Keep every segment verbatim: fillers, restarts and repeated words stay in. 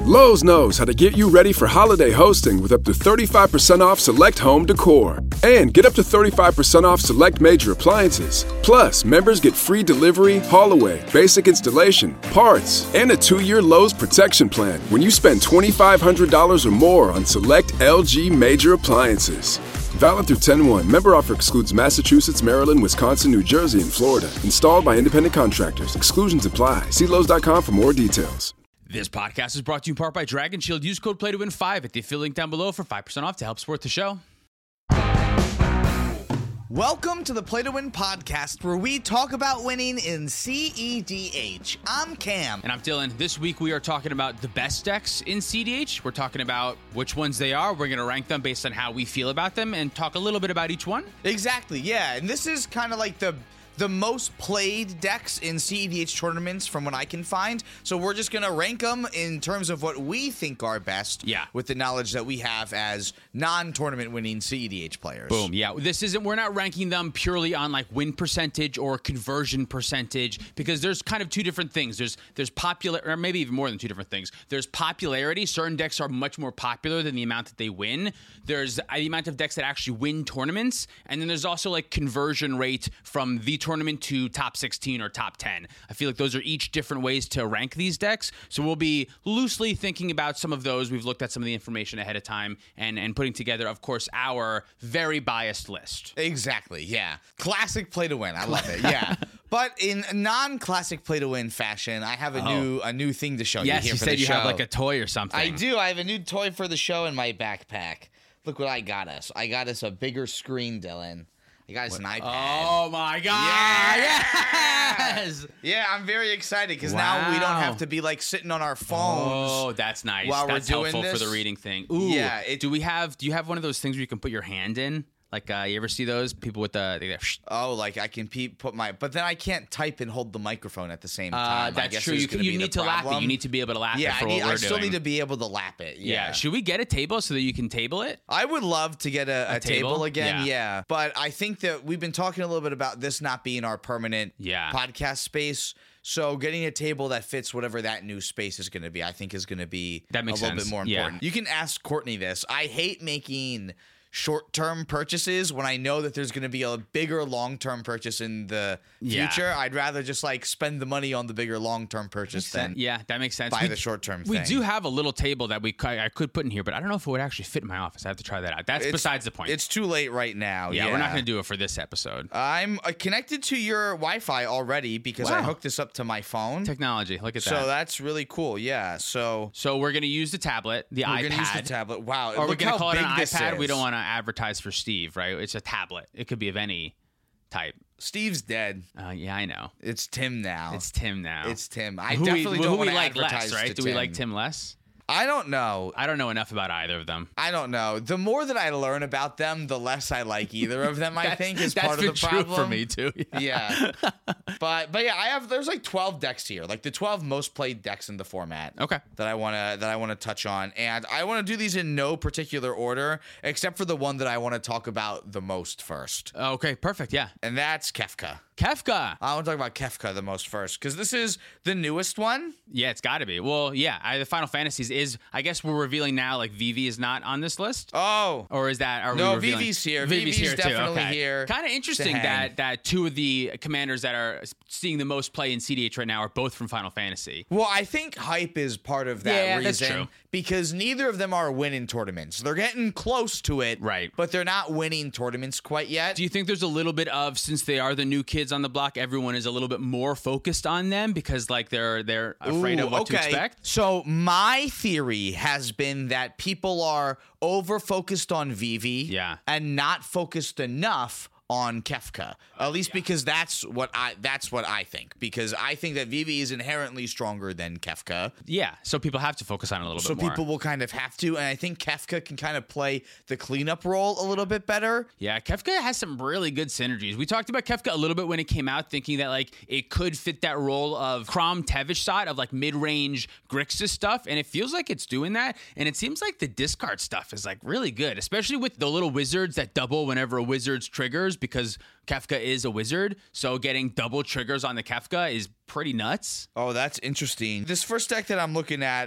Lowe's knows how to get you ready for holiday hosting with up to thirty-five percent off select home decor. And get up to thirty-five percent off select major appliances. Plus, members get free delivery, haul away, basic installation, parts, and a two-year Lowe's protection plan when you spend twenty-five hundred dollars or more on select L G major appliances. Valid through ten one. Member offer excludes Massachusetts, Maryland, Wisconsin, New Jersey, and Florida. Installed by independent contractors. Exclusions apply. See Lowe's dot com for more details. This podcast is brought to you in part by Dragon Shield. Use code play to win five at the affiliate link down below for five percent off to help support the show. Welcome to the Play to Win podcast, where we talk about winning in C E D H. I'm Cam. And I'm Dylan. This week we are talking about the best decks in C D H. We're talking about which ones they are. We're going to rank them based on how we feel about them and talk a little bit about each one. Exactly, yeah. And this is kind of like the... the most played decks in C E D H tournaments from what I can find. So we're just going to rank them in terms of what we think are best, yeah, with the knowledge that we have as non-tournament winning C E D H players. Boom, yeah. This isn't, we're not ranking them purely on like win percentage or conversion percentage, because there's kind of two different things. There's there's popular, or maybe even more than two different things. There's popularity. Certain decks are much more popular than the amount that they win. There's the amount of decks that actually win tournaments. And then there's also like conversion rate from the tournament to top sixteen or top ten. I feel like those are each different ways to rank these decks. So we'll be loosely thinking about some of those. We've looked at some of the information ahead of time and, and putting together, of course, our very biased list. Exactly, yeah. Classic play to win. I love it, yeah. But in non-classic play to win fashion, I have a oh. new a new thing to show yes, you here you for said the you show. have like a toy or something. I do. I have a new toy for the show in my backpack. Look what I got us. I got us a bigger screen, Dylan. I got us an iPad. Oh my god! Yeah. Yes! Yeah, I'm very excited because Wow. now we don't have to be like sitting on our phones. Oh, that's nice. While That's we're doing helpful this. for the reading thing. Ooh, Yeah, it- do we have? Do you have one of those things where you can put your hand in? Like, uh, you ever see those people with the? They, Oh, like I can pe- put my, but then I can't type and hold the microphone at the same time. uh, I that's guess true. is You, gonna you be the need to lap it. problem. You need to be able to lap Yeah, it for I, need, what we're I still doing. need to be able to lap it. yeah. Yeah. Should we get a table so that you can table it? I would love to get a, a, A table? table? again, Yeah. yeah. But I think that we've been talking a little bit about this not being our permanent Yeah. podcast space. So getting a table that fits whatever that new space is going to be, I think is going to be That makes a little sense. bit more Yeah. important. You can ask Courtney this. I hate making short-term purchases when I know that there's going to be a bigger long-term purchase in the Yeah. future. I'd rather just like spend the money on the bigger long-term purchase than Yeah, that makes sense. buy We- the short-term We thing. do have a little table that we c- I could put in here, but I don't know if it would actually fit in my office. I have to try that out. That's It's- besides the point. It's too late right now. yeah, Yeah, we're not going to do it for this episode. I'm uh, connected to your Wi-Fi already because I Wow. hooked this up to my phone. Technology, look at So that. that's really cool. Yeah. So So we're going to use the tablet, the we're iPad. gonna use the tablet. Wow. Or we're look going how to call it big an this iPad. We is. don't want to advertise for Steve, right? It's a tablet. It could be of any type. Steve's dead. Uh, yeah, I know. It's Tim now. It's Tim now. It's Tim. I who definitely we, don't who want we to like advertise less, right? to Do we like Tim less? I don't know. I don't know enough about either of them. I don't know. The more that I learn about them, the less I like either of them. I That's- think is that's part of been the true problem for me too. Yeah. but but yeah, I have. There's like twelve decks here, like the twelve most played decks in the format. Okay. That I wanna that I wanna touch on, and I want to do these in no particular order, except for the one that I want to talk about the most first, Okay, perfect. Yeah. and that's Kefka. Kefka. I want to talk about Kefka the most first because this is the newest one. Yeah, it's got to be. Well, yeah, I, the Final Fantasies is, I guess we're revealing now, like, Vivi is not on this list? Oh. Or is that, are No, we revealing? Vivi's here. Vivi's, Vivi's here, definitely too. Okay. here Kind of interesting to hang. that, that two of the commanders that are seeing the most play in C D H right now are both from Final Fantasy. Well, I think hype is part of that Yeah, reason that's true. because neither of them are winning tournaments. They're getting close to it, Right. But they're not winning tournaments quite yet. Do you think there's a little bit of, since they are the new kids on the block, everyone is a little bit more focused on them because, like, they're they're afraid Ooh, of what okay. to expect? So my theory has been that people are over focused on Vivi, Yeah. and not focused enough on Kefka. At least because that's what I that's what I think. Because I think that Vivi is inherently stronger than Kefka. Yeah, so people have to focus on it a little So bit more. people will kind of have to, and I think Kefka can kind of play the cleanup role a little bit better. Yeah, Kefka has some really good synergies. We talked about Kefka a little bit when it came out, thinking that like it could fit that role of Crom Tevish side of like mid-range Grixis stuff, and it feels like it's doing that. And it seems like the discard stuff is like really good, especially with the little wizards that double whenever a wizard's triggers, because Kefka is a wizard. So getting double triggers on the Kefka is pretty nuts. Oh, that's interesting. This first deck that I'm looking at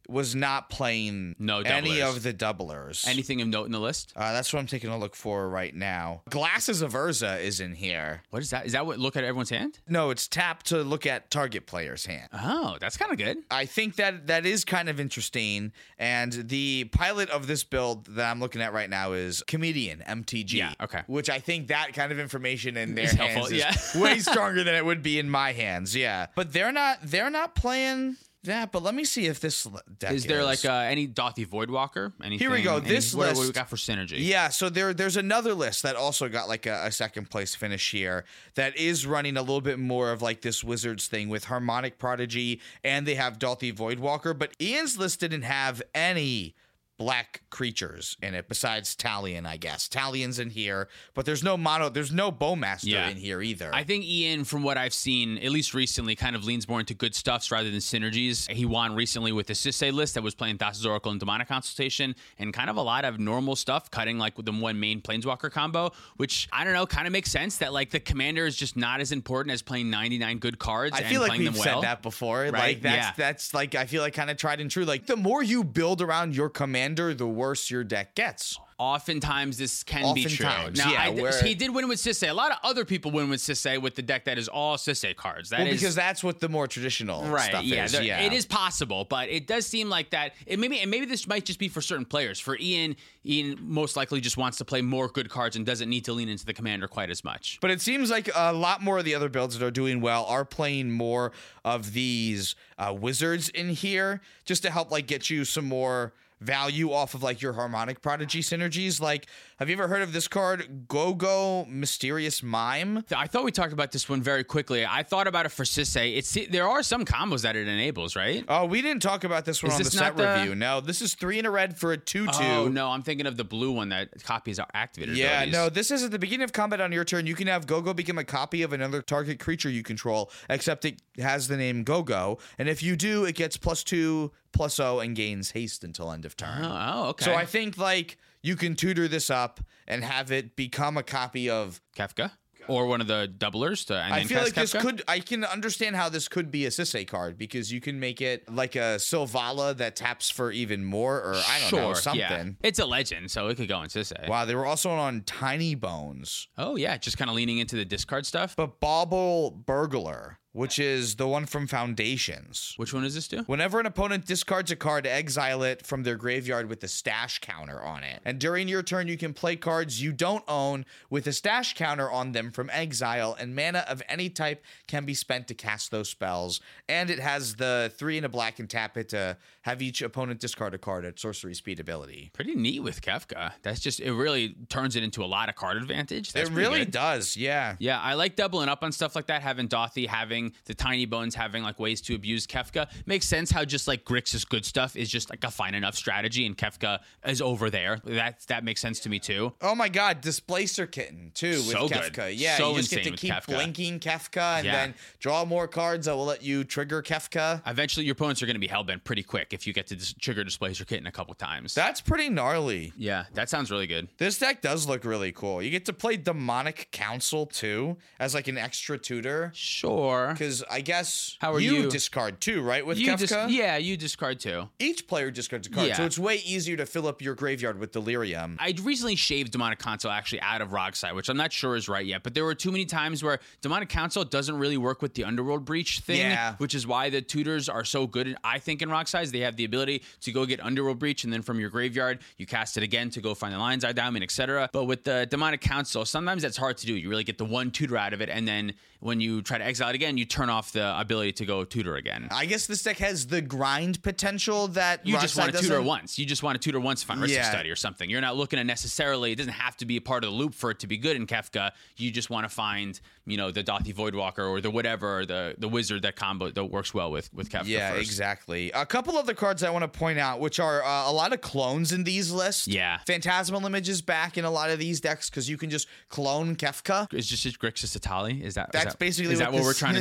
was not playing No any doublers. of the doublers. Anything of note in the list? Uh, that's what I'm taking a look for right now. Glasses of Urza is in here. What is that? Is that what look at everyone's hand? No, it's tap to look at target player's hand. Oh, that's kind of good. I think that that is kind of interesting. And the pilot of this build that I'm looking at right now is Comedian, M T G. Yeah, okay. Which I think that kind of information in their It's hands helpful, is yeah. way stronger than it would be in my hands. Yeah. But they're not they're not playing that. But let me see if this deck Is there like uh, any Dothy Voidwalker? Anything? Here we go. Any, This what, list. what we got for synergy? Yeah, so there, there's another list that also got like a, a second place finish here that is running a little bit more of like this Wizards thing with Harmonic Prodigy, and they have Dothy Voidwalker, but Ian's list didn't have any black creatures in it besides Talion, I guess. Talion's in here, but there's no mono, there's no Bowmaster Yeah. in here either. I think Ian, from what I've seen, at least recently, kind of leans more into good stuffs rather than synergies. He won recently with the Sisay list that was playing Thassa's Oracle and Demonic Consultation, and kind of a lot of normal stuff, cutting like with the one main Planeswalker combo, which, I don't know, kind of makes sense that like the commander is just not as important as playing ninety-nine good cards I and feel like playing we've them said well. that before. Right? Like that's Yeah. that's like I feel like kind of tried and true. Like the more you build around your commander, the worse your deck gets. Oftentimes, this can be true. Oftentimes, Now, yeah, I, where- he did win with Sisay. A lot of other people win with Sisay with the deck that is all Sisay cards. That Well, is- because that's what the more traditional right, stuff yeah, is. there- yeah, it is possible, but it does seem like that. It maybe and maybe this might just be for certain players. For Ian, Ian most likely just wants to play more good cards and doesn't need to lean into the commander quite as much. But it seems like a lot more of the other builds that are doing well are playing more of these uh, wizards in here just to help like get you some more value off of like your Harmonic Prodigy synergies. Like, have you ever heard of this card, Go-Go Mysterious Mime? I thought we talked about this one very quickly. I thought about it for Sisay. It's there are some combos that it enables, right? Oh, we didn't talk about this one Is on the this set not the- review. No, this is three in a red for a two two. Oh no, I'm thinking of the blue one that copies our activated Yeah, abilities. no, this is at the beginning of combat on your turn. You can have Go-Go become a copy of another target creature you control, except it has the name Go-Go. And if you do, it gets plus two, plus O, and gains haste until end of turn. Oh, oh, okay. So I think, like, you can tutor this up and have it become a copy of... Kefka or one of the doublers to. And I then feel cast like this Kefka? could... I can understand how this could be a Sisay card, because you can make it like a Sylvala that taps for even more, or I don't sure, know, something. Yeah. It's a legend, so it could go in Sisay. Wow, they were also on Tiny Bones. Oh yeah, just kind of leaning into the discard stuff. But Bauble Burglar, which is the one from Foundations. Which one does this do? Whenever an opponent discards a card, exile it from their graveyard with a stash counter on it. And during your turn, you can play cards you don't own with a stash counter on them from exile, and mana of any type can be spent to cast those spells. And it has the three and a black and tap it to have each opponent discard a card at sorcery speed ability. Pretty neat with Kefka. That's just, it really turns it into a lot of card advantage. That's It pretty really good. does, yeah. Yeah, I like doubling up on stuff like that. Having Dothy, having the Tiny Bones, having like ways to abuse Kefka. Makes sense how just like Grixis good stuff is just like a fine enough strategy, and Kefka is over there. That that makes sense to me too. Oh my god, Displacer Kitten too with So good. Kefka. Yeah, So you just get insane to with keep Kefka. blinking Kefka and Yeah. then draw more cards that will let you trigger Kefka. Eventually, your opponents are going to be hellbent pretty quick if you get to dis- trigger Displacer Kitten a couple times. That's pretty gnarly. yeah, that sounds really good. This deck does look really cool. You get to play Demonic Council too as like an extra tutor. Sure. Because I guess How are you, you? discard too, right? With You Kefka? dis- yeah, you discard too. Each player discards a card, Yeah. so it's way easier to fill up your graveyard with Delirium. I recently shaved Demonic Council actually out of Rogside, which I'm not sure is right yet, but there were too many times where Demonic Council doesn't really work with the Underworld Breach thing, Yeah. which is why the tutors are so good, I think, in Rogside. They have the ability to go get Underworld Breach, and then from your graveyard, you cast it again to go find the Lion's Eye Diamond, et cetera. But with the Demonic Council, sometimes that's hard to do. You really get the one tutor out of it, and then when you try to exile it again, you turn off the ability to go tutor again. I guess this deck has the grind potential that You just Rockside want to tutor doesn't. once. You just want to tutor once to find Ritual Yeah. Study or something. You're not looking to necessarily, it doesn't have to be a part of the loop for it to be good in Kefka. You just want to find, you know, the Dothy Voidwalker or the whatever, or the the wizard that combo that works well with, with Kefka Yeah, first. exactly. A couple of the cards I want to point out, which are uh, a lot of clones in these lists. Yeah. Phantasmal Image is back in a lot of these decks because you can just clone Kefka. Is just Grixis Atali? Is that is That's that- basically is what that what this we're trying to is.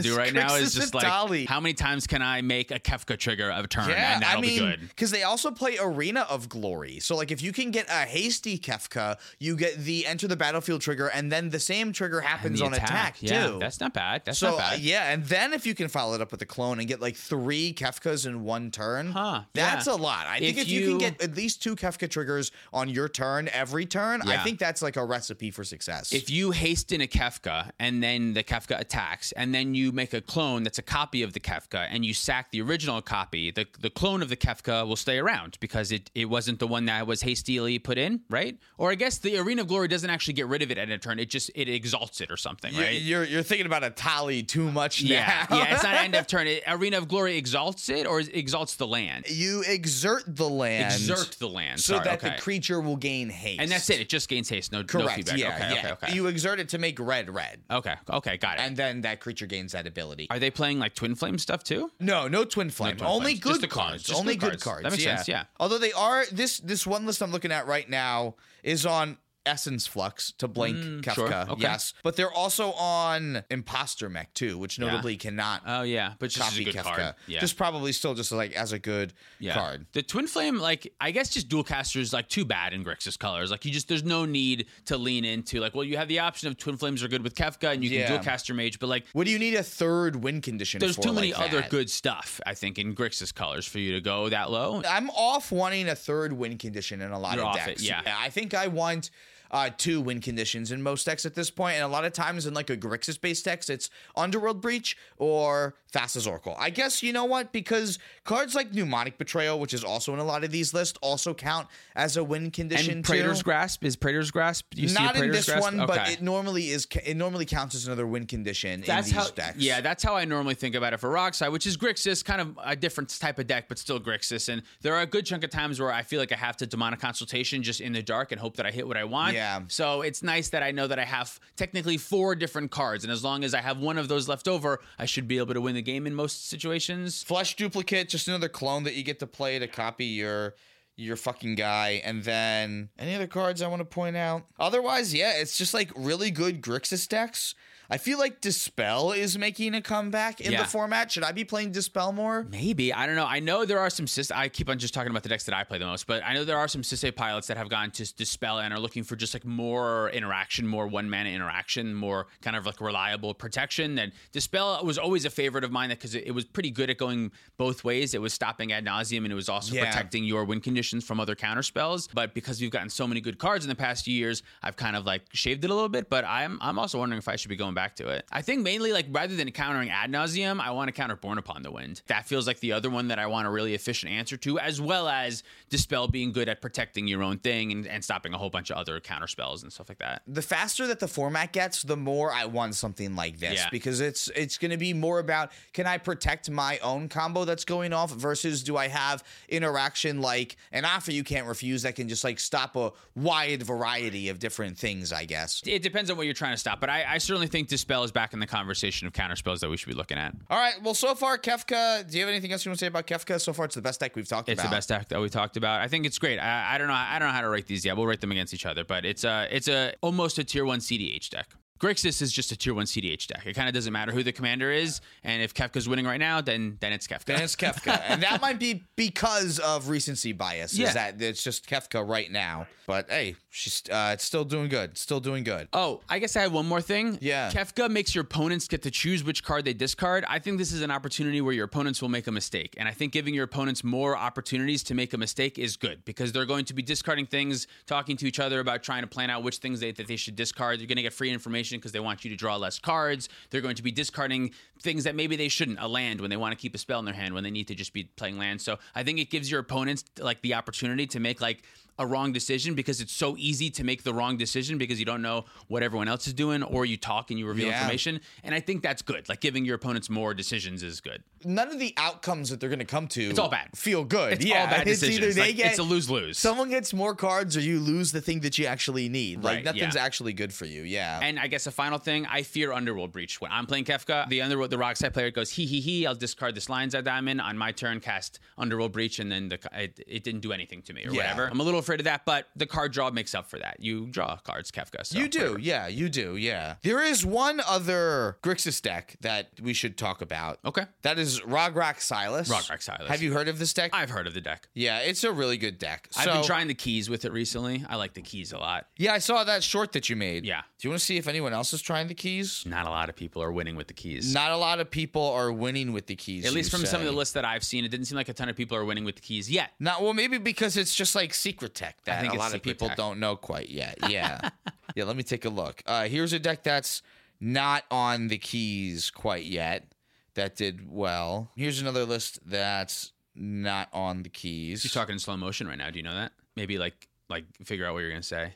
to do right now is Grixis just like, Atali. how many times can I make a Kefka trigger of a turn, Yeah, and that'll I mean, be good. because they also play Arena of Glory. So, like, if you can get a hasty Kefka, you get the enter the battlefield trigger, and then the same trigger happens the on attack, yeah, too. That's not bad. That's so, not bad. uh, yeah, and then if you can follow it up with a clone and get like three Kefkas in one turn, Huh, that's yeah. a lot. I think If if you, can you- get at least two Kefka triggers on your turn every turn, I Yeah. think that's like a recipe for success. If you hasten a Kefka and then the Kefka attacks, and then you make a clone that's a copy of the Kefka, and you sack the original copy, the, the clone of the Kefka will stay around because it, it wasn't the one that was hastily put in, right? Or I guess the Arena of Glory doesn't actually get rid of it at a turn. It just it exalts it or something, You- right? You're you're thinking about a tally too much yeah, now. yeah. It's not end of turn. It, Arena of Glory exalts it or exalts the land. You exert the land. Exert the land, so sorry, that okay. the creature will gain haste. And that's it. It just gains haste. No, no Correct. feedback. Yeah, okay, yeah. okay, okay. You exert it to make red red. okay, okay, got it. And then that creature gains that ability. Are they playing like Twin Flame stuff too? No, no twin flame. twin Only flames. good Just the cards. cards. Just Only good good cards. cards. That makes yeah. sense, yeah. Although they are this this one list I'm looking at right now is on Essence Flux to blank Kefka. sure. Okay. Yes. But they're also on Imposter Mech too, which notably cannot Oh yeah, but just as a copy good Kefka. card. Yeah. Just probably still just like as a good yeah. card. The Twin Flame, like I guess, just dual caster is like too bad in Grixis colors. Like you just there's no need to lean into like well you have the option of Twin Flames are good with Kefka and you can Yeah. dual caster Mage, but like What do you need a third win condition there's for too many like other that? good stuff I think in Grixis colors for you to go that low. I'm off wanting a third win condition in a lot You're of off decks. it, yeah. I think I want uh, two win conditions in most decks at this point, and a lot of times in like a Grixis based decks, it's Underworld Breach or Thassa's Oracle. I guess you know what, because cards like Mnemonic Betrayal, which is also in a lot of these lists, also count as a win condition And Praetor's too. Grasp is Praetor's Grasp. You see a Not in Praetor's this Grasp? one, but Okay. it normally is. It normally counts as another win condition That's in these how, decks. yeah, that's how I normally think about it for Rockside, which is Grixis, kind of a different type of deck, but still Grixis. And there are a good chunk of times where I feel like I have to Demonic Consultation just in the dark and hope that I hit what I want. Yeah. So it's nice that I know that I have technically four different cards, and as long as I have one of those left over, I should be able to win the game in most situations. Flesh Duplicate, just another clone that you get to play to copy your your fucking guy. And then any other cards I want to point out? Otherwise, yeah, it's just like really good Grixis decks. I feel like Dispel is making a comeback in Yeah. the format. Should I be playing Dispel more? Maybe. I don't know. I know there are some Sys- I keep on just talking about the decks that I play the most, but I know there are some Sisei pilots that have gone to Dispel and are looking for just like more interaction, more one mana interaction, more kind of like reliable protection. And Dispel was always a favorite of mine because it, it was pretty good at going both ways. It was stopping ad nauseum and it was also Yeah. protecting your win conditions from other counter spells. But because we've gotten so many good cards in the past few years, I've kind of like shaved it a little bit. But I'm I'm also wondering if I should be going back to it. I think mainly like rather than countering ad nauseum, I want to counter Born Upon the Wind. That feels like the other one that I want a really efficient answer to, as well as Dispel being good at protecting your own thing and, and stopping a whole bunch of other counter spells and stuff like that. The faster that the format gets, the more I want something like this Yeah. because it's it's going to be more about can I protect my own combo that's going off versus do I have interaction like an offer you can't refuse that can just like stop a wide variety of different things, I guess. It depends on what you're trying to stop, but I, I certainly think Dispel is back in the conversation of counter spells that we should be looking at. All right, well, so far, Kefka, do you have anything else you want to say about Kefka? So far, it's the best deck we've talked It's about. the best deck that we talked about. I think it's great. I, I don't know. I don't know how to rate these yet. We'll rate them against each other, but it's a it's a almost a tier one C D H deck. Grixis is just a tier one C D H deck. It kind of doesn't matter who the commander is, and if Kefka's winning right now, then then it's Kefka. Then it's Kefka. And that might be because of recency bias, Yeah. is that it's just Kefka right now. But hey, she's uh, it's still doing good. Still doing good. Oh, I guess I have one more thing. Yeah. Kefka makes your opponents get to choose which card they discard. I think this is an opportunity where your opponents will make a mistake. And I think giving your opponents more opportunities to make a mistake is good because they're going to be discarding things, talking to each other about trying to plan out which things they, that they should discard. They're going to get free information because they want you to draw less cards. They're going to be discarding things that maybe they shouldn't, a land when they want to keep a spell in their hand when they need to just be playing land. So I think it gives your opponents like the opportunity to make like a wrong decision because it's so easy to make the wrong decision because you don't know what everyone else is doing or you talk and you reveal Yeah. information. And I think that's good. Like giving your opponents more decisions is good. None of the outcomes that they're going to come to It's all bad. feel good. It's yeah, all bad it's decisions. either they Like, get it's a lose-lose. Someone gets more cards or you lose the thing that you actually need. Like Right, nothing's yeah. actually good for you. Yeah. And I guess a final thing, I fear Underworld Breach. When I'm playing Kefka, the Underworld, the Rockside player goes, he, he, he, I'll discard this Lion's Eye Diamond. On my turn, cast Underworld Breach, and then the, it, it didn't do anything to me or Yeah. whatever. I'm a little afraid of that, but the card draw makes up for that. You draw cards, Kefka. So you do, whatever. yeah, you do, yeah. There is one other Grixis deck that we should talk about. Okay. That is Rograk Silas. Rograk Silas. Have you heard of this deck? I've heard of the deck. Yeah, it's a really good deck. I've So- been trying the keys with it recently. I like the keys a lot. Yeah, I saw that short that you made. Yeah. Do you want to see if anyone else is trying the keys? Not a lot of people are winning with the keys. Not a lot of people are winning with the keys. At least you from some of say. the lists that I've seen, it didn't seem like a ton of people are winning with the keys yet. Not well, maybe because it's just like secret tech that think a it's lot of secret people tech. don't know quite yet. Yeah. Yeah, let me take a look. Uh, here's a deck that's not on the keys quite yet that did well. Here's another list that's not on the keys. You're talking in slow motion right now. Do you know that? Maybe like like figure out what you're gonna say,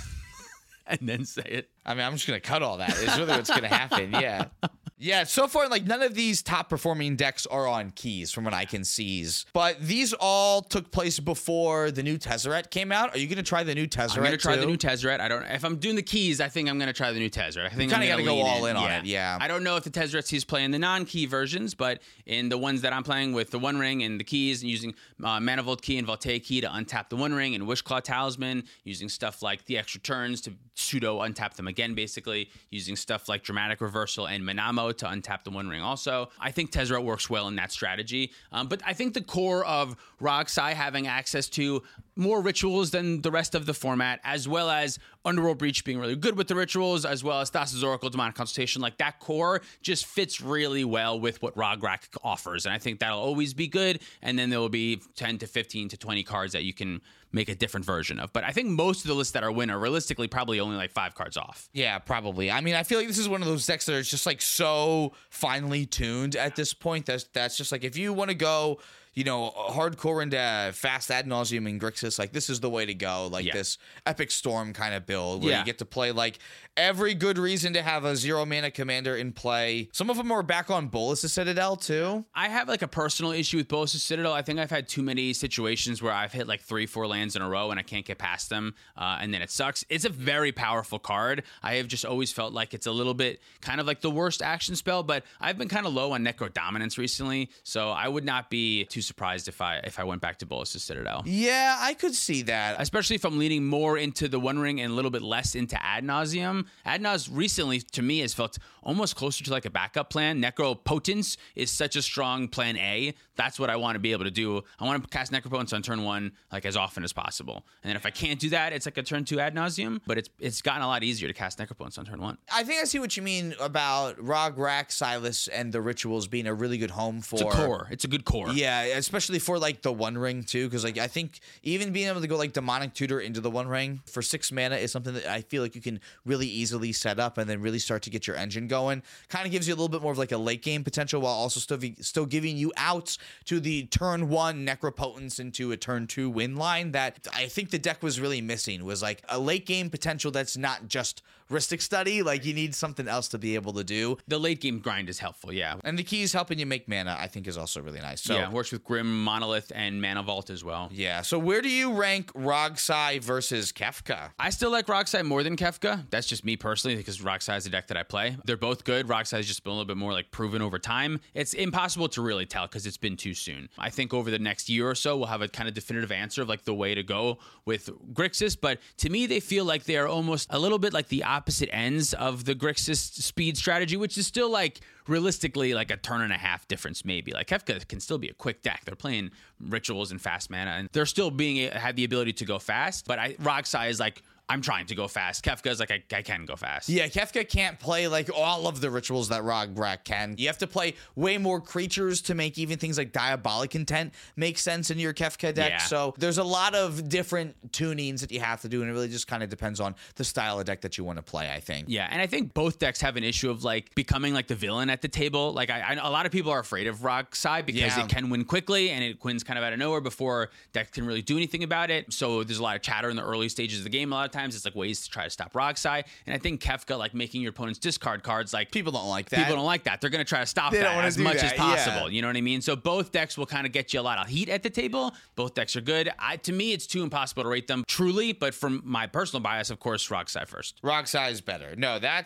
and then say it. I mean, I'm just gonna cut all that. It's really what's gonna happen. Yeah. Yeah, so far, like, none of these top-performing decks are on keys, from what I can see. But these all took place before the new Tezzeret came out. Are you going to try the new Tezzeret, I'm gonna try too? the new Tezzeret. I don't. If I'm doing the keys, I think I'm gonna try the new Tezzeret. I think You I'm kinda gonna gotta go lean all in on it, yeah. I don't know if the Tezzerets he's playing the non-key versions, but in the ones that I'm playing with the One Ring and the keys, and using uh, Manifold Key and Voltaic Key to untap the One Ring, and Wishclaw Talisman, using stuff like the extra turns to pseudo untap them again, basically using stuff like Dramatic Reversal and Manamo to untap the One Ring. Also, I think Tezzeret works well in that strategy. Um, but I think the core of Rogsai having access to more rituals than the rest of the format, as well as Underworld Breach being really good with the rituals, as well as Thassa's Oracle, Demonic Consultation, like that core just fits really well with what Rograk offers. And I think that'll always be good. And then there will be ten to fifteen to twenty cards that you can make a different version of. But I think most of the lists that are winner, realistically, probably only like five cards off. Yeah, probably. I mean, I feel like this is one of those decks that are just like so finely tuned at this point. That's that's just like, if you want to go, you know, hardcore into fast ad nauseum in Grixis, like this is the way to go. Like Yeah. this Epic Storm kind of build where Yeah. you get to play like every good reason to have a zero mana commander in play. Some of them are back on Bolas' Citadel too. I have like a personal issue with Bolas' Citadel. I think I've had too many situations where I've hit like three, four lands in a row and I can't get past them, uh, and then it sucks. It's a very powerful card. I have just always felt like it's a little bit kind of like the worst action spell, but I've been kind of low on Necro Dominance recently, so I would not be too surprised if I if I went back to Bolas' Citadel. Yeah, I could see that. Especially if I'm leaning more into the One Ring and a little bit less into Ad Nauseum. Ad Naus recently, to me, has felt almost closer to like a backup plan. Necropotence is such a strong plan A. That's what I want to be able to do. I want to cast Necropotence on turn one like as often as possible. And then if I can't do that, it's like a turn two Ad Nauseum. But it's it's gotten a lot easier to cast Necropotence on turn one. I think I see what you mean about Rograk, Silas, and the rituals being a really good home for. It's a core. It's a good core. Yeah, especially for like the One Ring too, because like I think even being able to go like Demonic Tutor into the One Ring for six mana is something that I feel like you can really easily set up and then really start to get your engine going. Kind of gives you a little bit more of like a late game potential while also still be, still giving you outs to the turn one Necropotence into a turn two win line that I think the deck was really missing, was like a late game potential that's not just Rhystic Study. Like you need something else to be able to do. The late game grind is helpful, yeah. And the keys helping you make mana, I think, is also really nice. So yeah, works with Grim, Monolith, and Mana Vault as well. yeah. So where do you rank Rogsai versus Kefka? I still like Rogsai more than Kefka. That's just me personally, because Rogsai is the deck that I play. They're both good. Rogsai has just been a little bit more like proven over time. It's impossible to really tell because it's been too soon. I think over the next year or so, we'll have a kind of definitive answer of like the way to go with Grixis. But to me, they feel like they are almost a little bit like the opposite ends of the Grixis speed strategy, which is still like realistically like a turn and a half difference maybe. Like Kefka can still be a quick deck. They're playing rituals and fast mana, and they're still being have the ability to go fast. But I Rogsai is like, I'm trying to go fast. Kefka's like, I, I can go fast. Yeah, Kefka can't play like all of the rituals that Rograk can. You have to play way more creatures to make even things like Diabolic Intent make sense in your Kefka deck. Yeah. So there's a lot of different tunings that you have to do, and it really just kind of depends on the style of deck that you want to play, I think. Yeah, and I think both decks have an issue of like becoming like the villain at the table. Like I, I a lot of people are afraid of Rogsai because Yeah. it can win quickly and it wins kind of out of nowhere before decks can really do anything about it. So there's a lot of chatter in the early stages of the game. A lot of times it's like ways to try to stop Rogsai, and I think Kefka, like making your opponents discard cards, like People don't like that. people don't like that. They're going to try to stop They don't that wanna as do much that, as possible. yeah. You know what I mean? So both decks will kind of get you a lot of heat at the table. Both decks are good. I, to me, it's too impossible to rate them truly, but from my personal bias, of course, Rogsai first. Rogsai is better. No, that's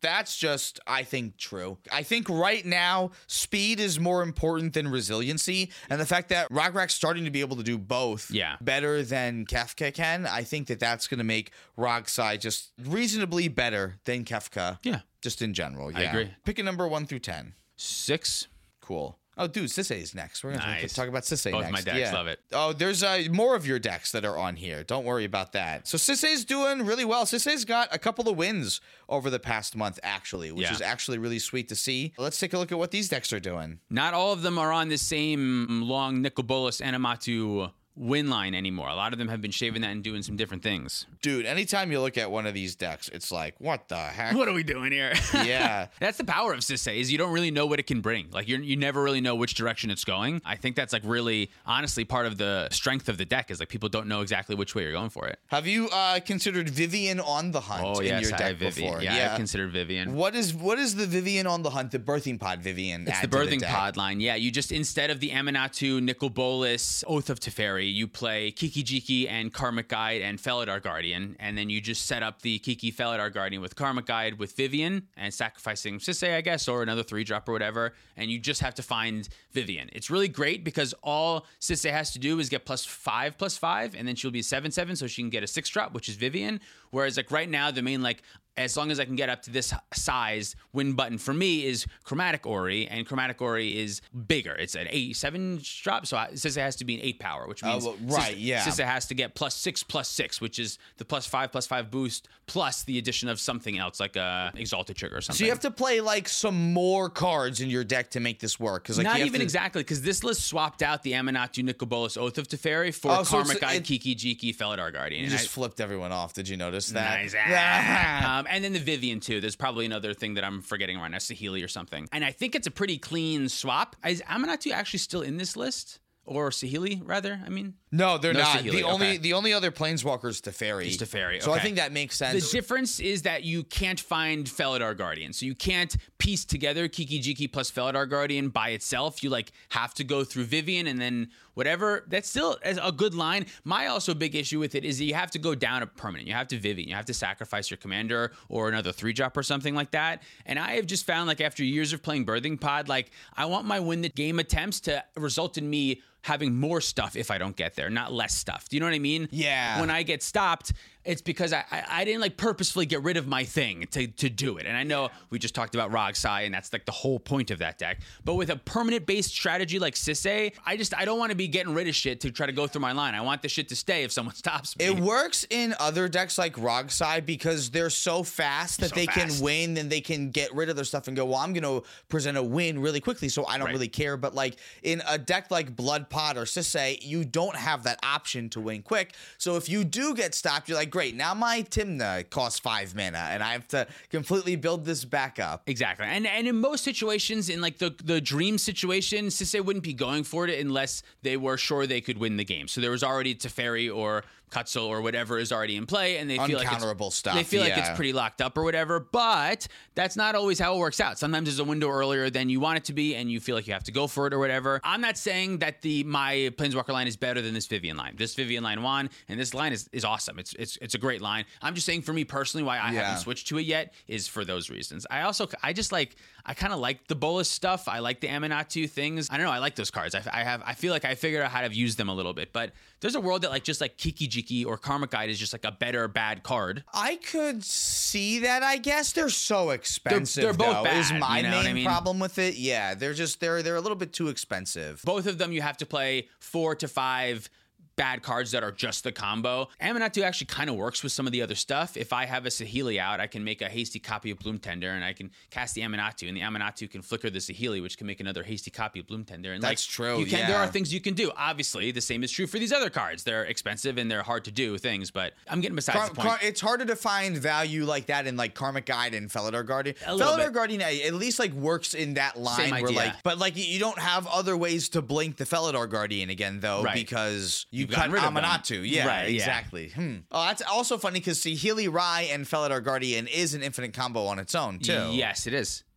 That's just, I think, true. I think right now, speed is more important than resiliency. And the fact that Rograk's starting to be able to do both yeah. better than Kefka can, I think that that's going to make Rogsai just reasonably better than Kefka. Yeah. Just in general. Yeah. I agree. Pick a number one through ten. Six. Cool. Oh, dude, Sisei's next. We're going Nice. to talk about Sisei Both next. my decks, yeah. love it. Oh, there's uh, more of your decks that are on here. Don't worry about that. So Sisei's doing really well. Sisei's got a couple of wins over the past month, actually, which Yeah. is actually really sweet to see. Let's take a look at what these decks are doing. Not all of them are on the same long Nicol Bolas Animatu win line anymore. A lot of them have been shaving that and doing some different things. Dude, anytime you look at one of these decks, it's like, what the heck? What are we doing here? Yeah. That's the power of Sisei, is you don't really know what it can bring. Like, you you never really know which direction it's going. I think that's like really, honestly, part of the strength of the deck is like people don't know exactly which way you're going for it. Have you uh, considered Vivian on the Hunt Oh, in yes, your I deck have Vivian. before? Yeah, I've considered Vivian. What is what is the Vivian on the Hunt, the birthing pod Vivian? It's add the to birthing deck? pod line. Yeah, you just, instead of the Amanatu, Nicol Bolas, Oath of Teferi, you play Kiki Jiki and Karmic Guide and Felidar Guardian, and then you just set up the Kiki Felidar Guardian with Karmic Guide with Vivian and sacrificing Sisei, I guess, or another three drop or whatever, and you just have to find Vivian. It's really great because all Sisei has to do is get plus five, plus five, and then she'll be seven seven, so she can get a six drop, which is Vivian. Whereas like right now, the main like as long as I can get up to this size, win button for me is Chromatic Ori, and Chromatic Ori is bigger. It's an eight, seven drop, so it says it has to be an eight power, which means well, right, Sisei, yeah. Sisei has to get plus six, plus six, which is the plus five, plus five boost, plus the addition of something else, like a Exalted Trigger or something. So you have to play like some more cards in your deck to make this work. Because like, Not you have even to... exactly, because this list swapped out the Amanatu, Nicol Bolas, Oath of Teferi for Oh, so Karmic it's- Guide, it- Kiki Jiki, Felidar Guardian. You And just I- flipped everyone off. Did you notice that? Nice. Yeah. um, and then the Vivian, too. There's probably another thing that I'm forgetting right now, Saheeli or something. And I think it's a pretty clean swap. Is Amanatu actually still in this list? Or Saheeli, rather, I mean? No, they're No not. Saheeli, The only okay. the only other planeswalker is Teferi. Is Teferi, So I okay. think that makes The sense. difference is that you can't find Felidar Guardian. So you can't piece together Kiki Jiki plus Felidar Guardian by itself. You like have to go through Vivian and then whatever. That's still a good line. My also big issue with it is that you have to go down a permanent. You have to Vivian. You have to sacrifice your commander or another three drop or something like that. And I have just found like after years of playing Birthing Pod, like I want my win the game attempts to result in me having more stuff if I don't get there, not less stuff. Do you know what I mean? Yeah. When I get stopped, it's because I, I, I didn't like purposefully get rid of my thing to, to do it. And I know we just talked about Rogsai, and that's like the whole point of that deck. But with a permanent based strategy like Sisei, I just I don't want to be getting rid of shit to try to go through my line. I want the shit to stay if someone stops me. It works in other decks like Rogsai because they're so fast that So they fast. can win and they can get rid of their stuff and go, well, I'm going to present a win really quickly, so I don't Right. really care. But like in a deck like Blood Pod or Sisei, you don't have that option to win quick. So if you do get stopped, you're like, great, now my Timna costs five mana and I have to completely build this back up. Exactly. And and in most situations, in like the, the dream situation, Sisei wouldn't be going for it unless they were sure they could win the game. So there was already Teferi or Kutzel or whatever is already in play, and they feel like Uncounterable it's, stuff, They feel like yeah. it's pretty locked up or whatever. But that's not always how it works out. Sometimes there's a window earlier than you want it to be, and you feel like you have to go for it or whatever. I'm not saying that the my Planeswalker line is better than this Vivian line. This Vivian line won, and this line is, is awesome. It's it's it's a great line. I'm just saying for me personally, why I Yeah. haven't switched to it yet is for those reasons. I also I just like I kind of like the Bolas stuff. I like the Amanatu things. I don't know. I like those cards. I, I have I feel like I figured out how to use them a little bit. But there's a world that like just like Kiki Jiki or Karmic Guide is just like a better bad card. I could see that, I guess. They're so expensive. they're both though, bad, is my you know main what I mean? problem with it. Yeah, they're just they're they're a little bit too expensive. Both of them you have to play four to five bad cards that are just the combo. Amanatu actually kind of works with some of the other stuff. If I have a Saheeli out, I can make a hasty copy of Bloom Tender, and I can cast the Amanatu, and the Amanatu can flicker the Saheeli, which can make another hasty copy of Bloom Tender. And That's like, true, You can. yeah. There are things you can do. Obviously, the same is true for these other cards. They're expensive and they're hard to do things, but I'm getting besides Car- the point. car- it's harder to find value like that in like Karmic Guide and Felidar Guardian. A little Felidar bit. Guardian uh, at least like works in that line Same where idea. like, but like you don't have other ways to blink the Felidar Guardian again though Right. because you You've cut gotten rid of them. Amanatu. Yeah, Right, yeah. exactly. Hmm. Oh, that's also funny because Saheeli Rai and Felidar Guardian is an infinite combo on its own too. Yes, it is.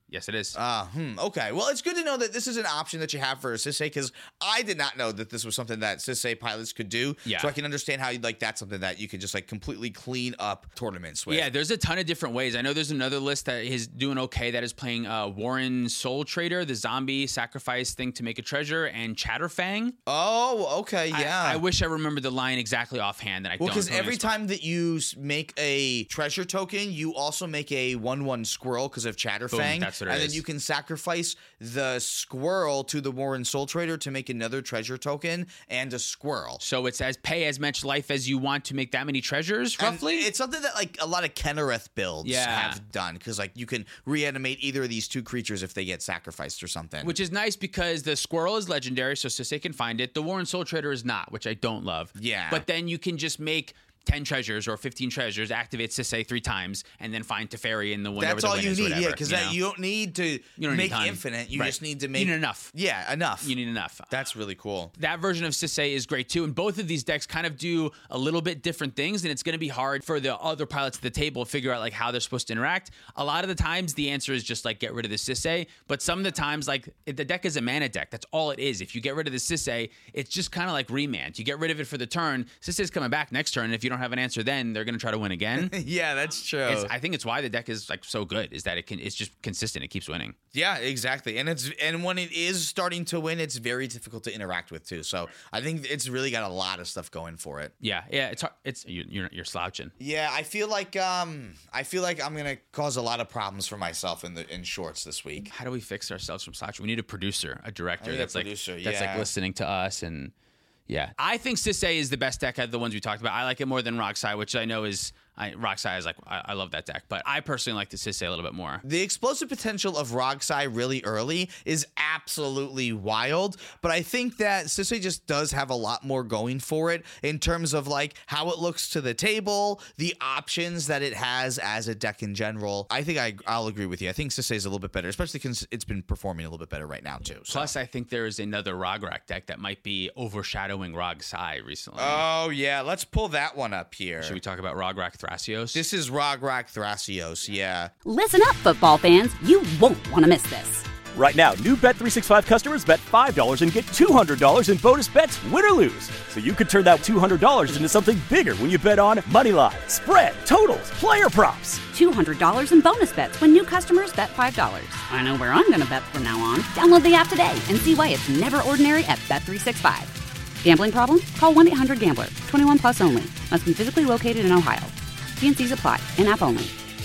Yes, it is. Uh, hmm, okay. Well, it's good to know that this is an option that you have for a Sisay, because I did not know that this was something that Sisay pilots could do. Yeah. So I can understand how like that's something that you could just like completely clean up tournaments with. Yeah, there's a ton of different ways. I know there's another list that is doing okay that is playing uh, Warren Soul Trader, the zombie sacrifice thing to make a treasure, and Chatterfang. Oh, okay, yeah. I, I wish I remembered the line exactly offhand, and I well, don't. because every time that you s- make a treasure token, you also make a one one squirrel because of Chatterfang. Boom, that's what it and is. then you can sacrifice the squirrel to the Warren Soul Trader to make another treasure token and a squirrel. So it's as pay as much life as you want to make that many treasures, And roughly. it's something that like a lot of Kennereth builds Yeah. have done, because like you can reanimate either of these two creatures if they get sacrificed or something. Which is nice because the squirrel is legendary, so Sisay can find it. The Warren Soul Trader is not, which I don't love. Yeah. But then you can just make ten treasures or fifteen treasures, activate Sisay three times, and then find Teferi in the whenever That's the all win you is, need, whatever, yeah, because you that know? you don't need to You don't need make time. infinite. You Right. just need to You make need enough. Yeah, enough. You need enough. That's really cool. That version of Sisay is great too, and both of these decks kind of do a little bit different things, and it's going to be hard for the other pilots at the table to figure out like how they're supposed to interact. A lot of the times, the answer is just like get rid of the Sisay, but some of the times, like the deck is a mana deck. That's all it is. If you get rid of the Sisay, it's just kind of like remand. You get rid of it for the turn. Sisay's coming back next turn, and if you don't have an answer, then they're going to try to win again. Yeah, that's true. It's, I think it's why the deck is like so good. Is that it can? It's just consistent. It keeps winning. Yeah, exactly. And it's and when it is starting to win, it's very difficult to interact with too. So I think it's really got a lot of stuff going for it. Yeah, yeah. It's hard. It's you, you're you're slouching. Yeah, I feel like um I feel like I'm gonna cause a lot of problems for myself in the in shorts this week. How do we fix ourselves from slouching? We need a producer, a director I need a that's producer, like that's yeah. like listening to us and yeah. I think Sisay is the best deck out of the ones we talked about. I like it more than Roxai, which I know is I, Roxai is like I, I love that deck, but I personally like the Sisay a little bit more. The explosive potential of Roxai really early is absolutely wild, but I think that Sisay just does have a lot more going for it in terms of like how it looks to the table, the options that it has as a deck in general. I think I, I'll agree with you. I think Sisay is a little bit better, especially because it's been performing a little bit better right now too. So. Plus, I think there is another Rograk deck that might be overshadowing Roxai recently. Oh yeah, let's pull that one up here. Should we talk about Rograk Thrasios? This is Rograk Thrasios, yeah. Listen up, football fans. You won't want to miss this. Right now, new Bet three sixty-five customers bet five dollars and get two hundred dollars in bonus bets, win or lose. So you could turn that two hundred dollars into something bigger when you bet on money line, spread, totals, player props. two hundred dollars in bonus bets when new customers bet five dollars. I know where I'm going to bet from now on. Download the app today and see why it's never ordinary at Bet three sixty-five. Gambling problem? Call one eight hundred gambler. twenty-one plus only. Must be physically located in Ohio. T and C's apply. In-app only.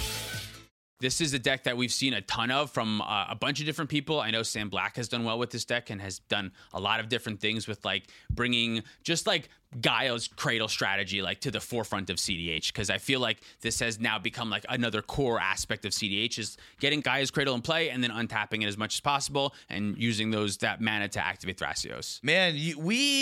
This is a deck that we've seen a ton of from uh, a bunch of different people. I know Sam Black has done well with this deck and has done a lot of different things with like bringing just like Gaia's Cradle strategy like to the forefront of C D H, because I feel like this has now become like another core aspect of C D H is getting Gaia's Cradle in play and then untapping it as much as possible and using those that mana to activate Thrasios. Man, you,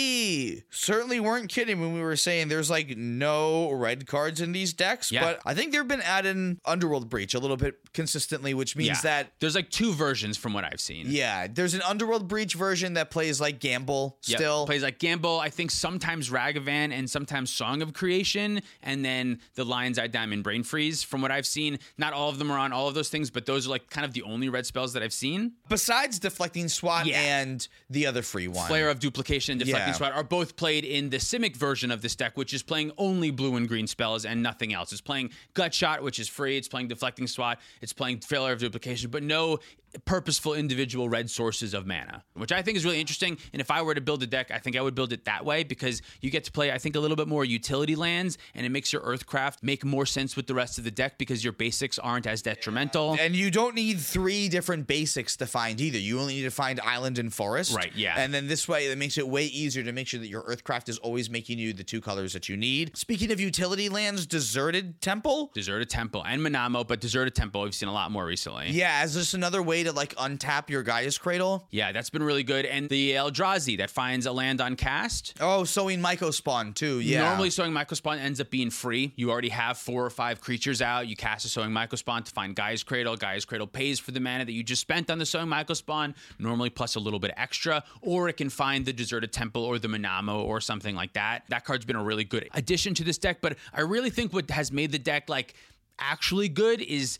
we certainly weren't kidding when we were saying there's like no red cards in these decks, Yeah. but I think they've been adding Underworld Breach a little bit consistently, which means Yeah. that there's like two versions from what I've seen. yeah, there's an Underworld Breach version that plays like Gamble Yep. still. Plays like Gamble, I think sometimes Ragavan and sometimes Song of Creation, and then the Lion's Eye Diamond Brain Freeze. From what I've seen, not all of them are on all of those things, but those are like kind of the only red spells that I've seen. Besides Deflecting Swat Yeah. and the other free one. Flare of Duplication and Deflecting Yeah. Swat are both played in the Simic version of this deck, which is playing only blue and green spells and nothing else. It's playing Gut Shot, which is free. It's playing Deflecting Swat. It's playing Flare of Duplication, but no purposeful individual red sources of mana, which I think is really interesting. And if I were to build a deck, I think I would build it that way because you get to play, I think, a little bit more utility lands, and it makes your Earthcraft make more sense with the rest of the deck because your basics aren't as detrimental. And you don't need three different basics to find either. You only need to find island and forest. Right, yeah. And then this way, it makes it way easier to make sure that your Earthcraft is always making you the two colors that you need. Speaking of utility lands, Deserted Temple. Deserted Temple and Manamo, but Deserted Temple we've seen a lot more recently. Yeah, is this another way to like untap your Gaia's Cradle? Yeah, that's been really good. And the Eldrazi that finds a land on cast. Oh, sowing Myco Spawn too. Yeah. Normally, Sowing Myco Spawn ends up being free. You already have four or five creatures out. You cast a Sowing Myco Spawn to find Gaia's Cradle. Gaia's Cradle pays for the mana that you just spent on the Sowing Myco Spawn, normally plus a little bit extra. Or it can find the Deserted Temple or the Manamo or something like that. That card's been a really good addition to this deck. But I really think what has made the deck like actually good is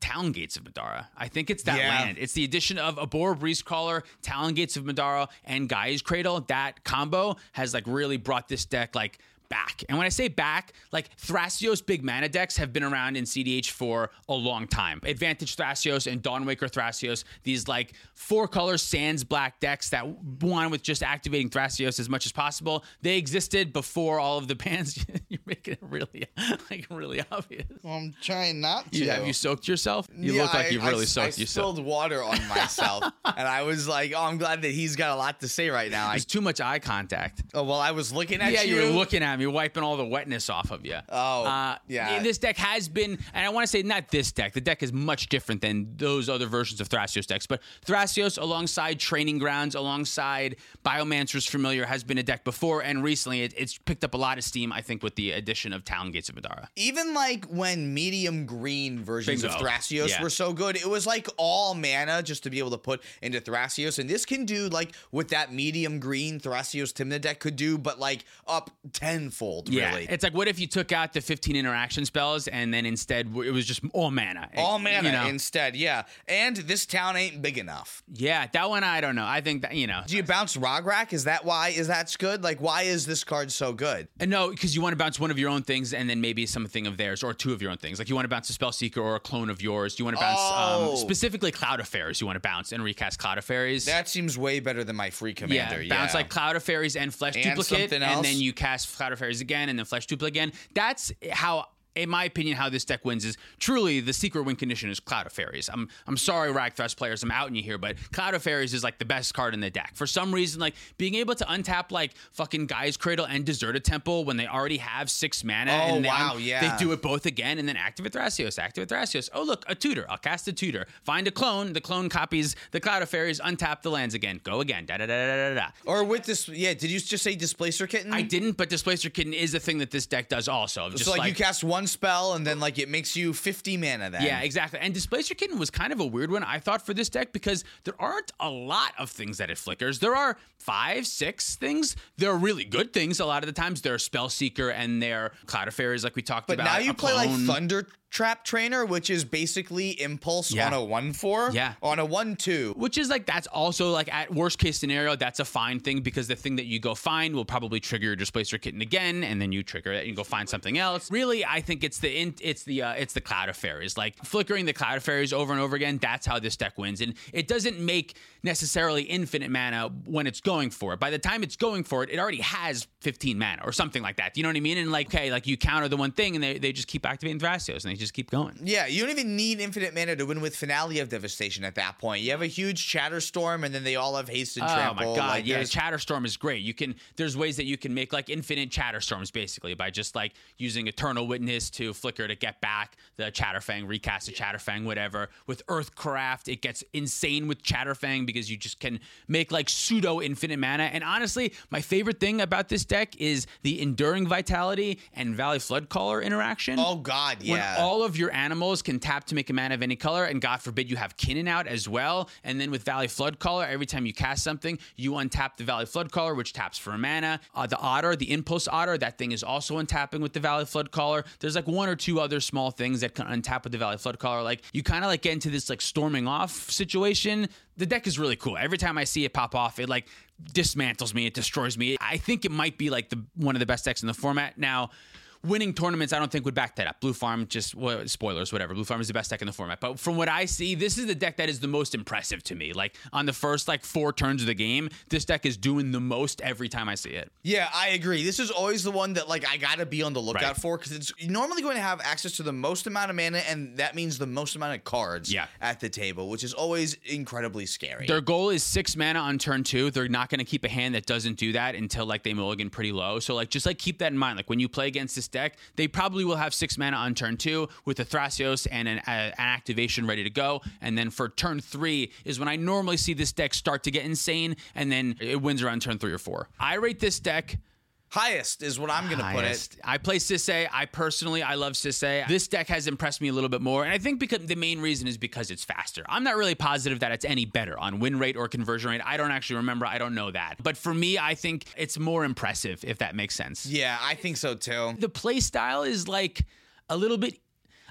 Talon Gates of Madara. I think it's that Yeah. land. It's the addition of Abora Breezecaller, Talon Gates of Madara, and Gaia's Cradle. That combo has like really brought this deck like back. And when I say back, like Thrasios big mana decks have been around in C D H for a long time. Advantage Thrasios and Dawnwaker Thrasios, these like four color Sands black decks that won with just activating Thrasios as much as possible. They existed before all of the bans. You're making it really, like really obvious. Well, I'm trying not to. You, have you soaked yourself? You Yeah, look like I- you really I, soaked I yourself. spilled water on myself, and I was like, "Oh, I'm glad that he's got a lot to say right now." I, There's too much eye contact. oh, well, I was looking at Yeah, you. you were looking at me, wiping all the wetness off of you. Oh, uh, yeah. This deck has been, and I want to say not this deck. The deck is much different than those other versions of Thrasios decks. But Thrasios, alongside Training Grounds, alongside Biomancer's Familiar, has been a deck before, and recently it, it's picked up a lot of steam. I think with the addition of Talon Gates of Madara. Even like when medium green versions Bingo. of Thrasios Yeah. were so good, it was like all mana just to be able to put into Thrasios. And this can do like what that medium green Thrasios Tymna deck could do, but like up tenfold, Yeah, really. it's like what if you took out the fifteen interaction spells and then instead it was just all mana? all mana You know? instead, yeah. And this town ain't big enough. Yeah, that one I don't know. I think that you know. Do you bounce Rograk? Is that why? Is that good? Like, why is this card so good? And no, because you want to bounce one of your own things and then maybe something of theirs, or two of your own things. Like you want to bounce a Spellseeker or a clone of yours. You want to bounce Oh. um, specifically Cloud of Fairies. You want to bounce and recast Cloud of Fairies. That seems way better than my free commander. yeah, bounce yeah. like Cloud of Fairies and Flesh And Duplicate, something and else? then you cast Cloud of Fairies again, and then Flesh Duplicate again. That's how. In my opinion, how this deck wins is truly the secret win condition is Cloud of Fairies. I'm I'm sorry, Ragthrust players, I'm outing you here, but Cloud of Fairies is like the best card in the deck. For some reason, like being able to untap like fucking Gaia's Cradle and Deserted Temple when they already have six mana. Oh, and they, wow, yeah. They do it both again, and then activate Thrasios, activate Thrasios. Oh, look, a tutor. I'll cast a tutor. Find a clone. The clone copies the Cloud of Fairies, untap the lands again. Go again. Da da da da da da. Or with this, yeah, did you just say Displacer Kitten? I didn't, but Displacer Kitten is a thing that this deck does also. Just So like, you cast one spell and then like it makes you fifty mana then. Yeah, exactly. And Displacer Kitten was kind of a weird one, I thought, for this deck because there aren't a lot of things that it flickers. There are five, six things. There are really good things a lot of the times. They're Spellseeker and they're Cloud of Fairies like we talked But about. now you a play like clone. Thunder Trap Trainer, which is basically Impulse Yeah. on a one four. Yeah. On a one two. Which is like, that's also like at worst case scenario, that's a fine thing because the thing that you go find will probably trigger your Displacer Kitten again, and then you trigger it and you go find something else. Really, I think it's the in, it's the uh, it's the Cloud of Fairies. Like flickering the Cloud of Fairies over and over again, that's how this deck wins. And it doesn't make necessarily infinite mana when it's going for it. By the time it's going for it, it already has fifteen mana or something like that. You know what I mean? And like, okay, like you counter the one thing and they, they just keep activating Thrasios and they just keep going. Yeah, you don't even need infinite mana to win with Finale of Devastation at that point. You have a huge Chatterstorm, and then they all have haste and trample. Oh my god, like yeah, there's- Chatterstorm is great. You can there's ways that you can make like infinite Chatterstorms basically by just like using Eternal Witness to flicker to get back the Chatterfang, recast a Chatterfang, whatever. With Earthcraft, it gets insane with Chatterfang because you just can make like pseudo infinite mana. And honestly, my favorite thing about this deck is the Enduring Vitality and Valley Floodcaller interaction. Oh god, yeah. When all of your animals can tap to make a mana of any color, and God forbid you have Kinnan out as well. And then with Valley Floodcaller, every time you cast something, you untap the Valley Floodcaller, which taps for a mana. Uh, the Otter, the Impulse Otter, that thing is also untapping with the Valley Floodcaller. There's like one or two other small things that can untap with the Valley Floodcaller. Like you kind of like get into this like storming off situation. The deck is really cool. Every time I see it pop off, it like dismantles me, it destroys me. I think it might be like the one of the best decks in the format. Now, winning tournaments, I don't think would back that up. Blue Farm, just well, spoilers, whatever. Blue Farm is the best deck in the format. But from what I see, this is the deck that is the most impressive to me. Like on the first like four turns of the game, this deck is doing the most every time I see it. Yeah, I agree. This is always the one that like I gotta be on the lookout Right. for because it's normally going to have access to the most amount of mana, and that means the most amount of cards Yeah. at the table, which is always incredibly scary. Their goal is six mana on turn two. They're not going to keep a hand that doesn't do that until like they mulligan pretty low. So like just like keep that in mind. Like when you play against this deck, they probably will have six mana on turn two with a Thrasios and an, uh, an activation ready to go. And then for turn three is when I normally see this deck start to get insane, and then it wins around turn three or four. I rate this deck Highest is what I'm gonna put it. highest. I play Sisay. I personally, I love Sisay. This deck has impressed me a little bit more, and I think because the main reason is because it's faster. I'm not really positive that it's any better on win rate or conversion rate. I don't actually remember. I don't know that. But for me, I think it's more impressive, if that makes sense. Yeah, I think so too. The play style is like a little bit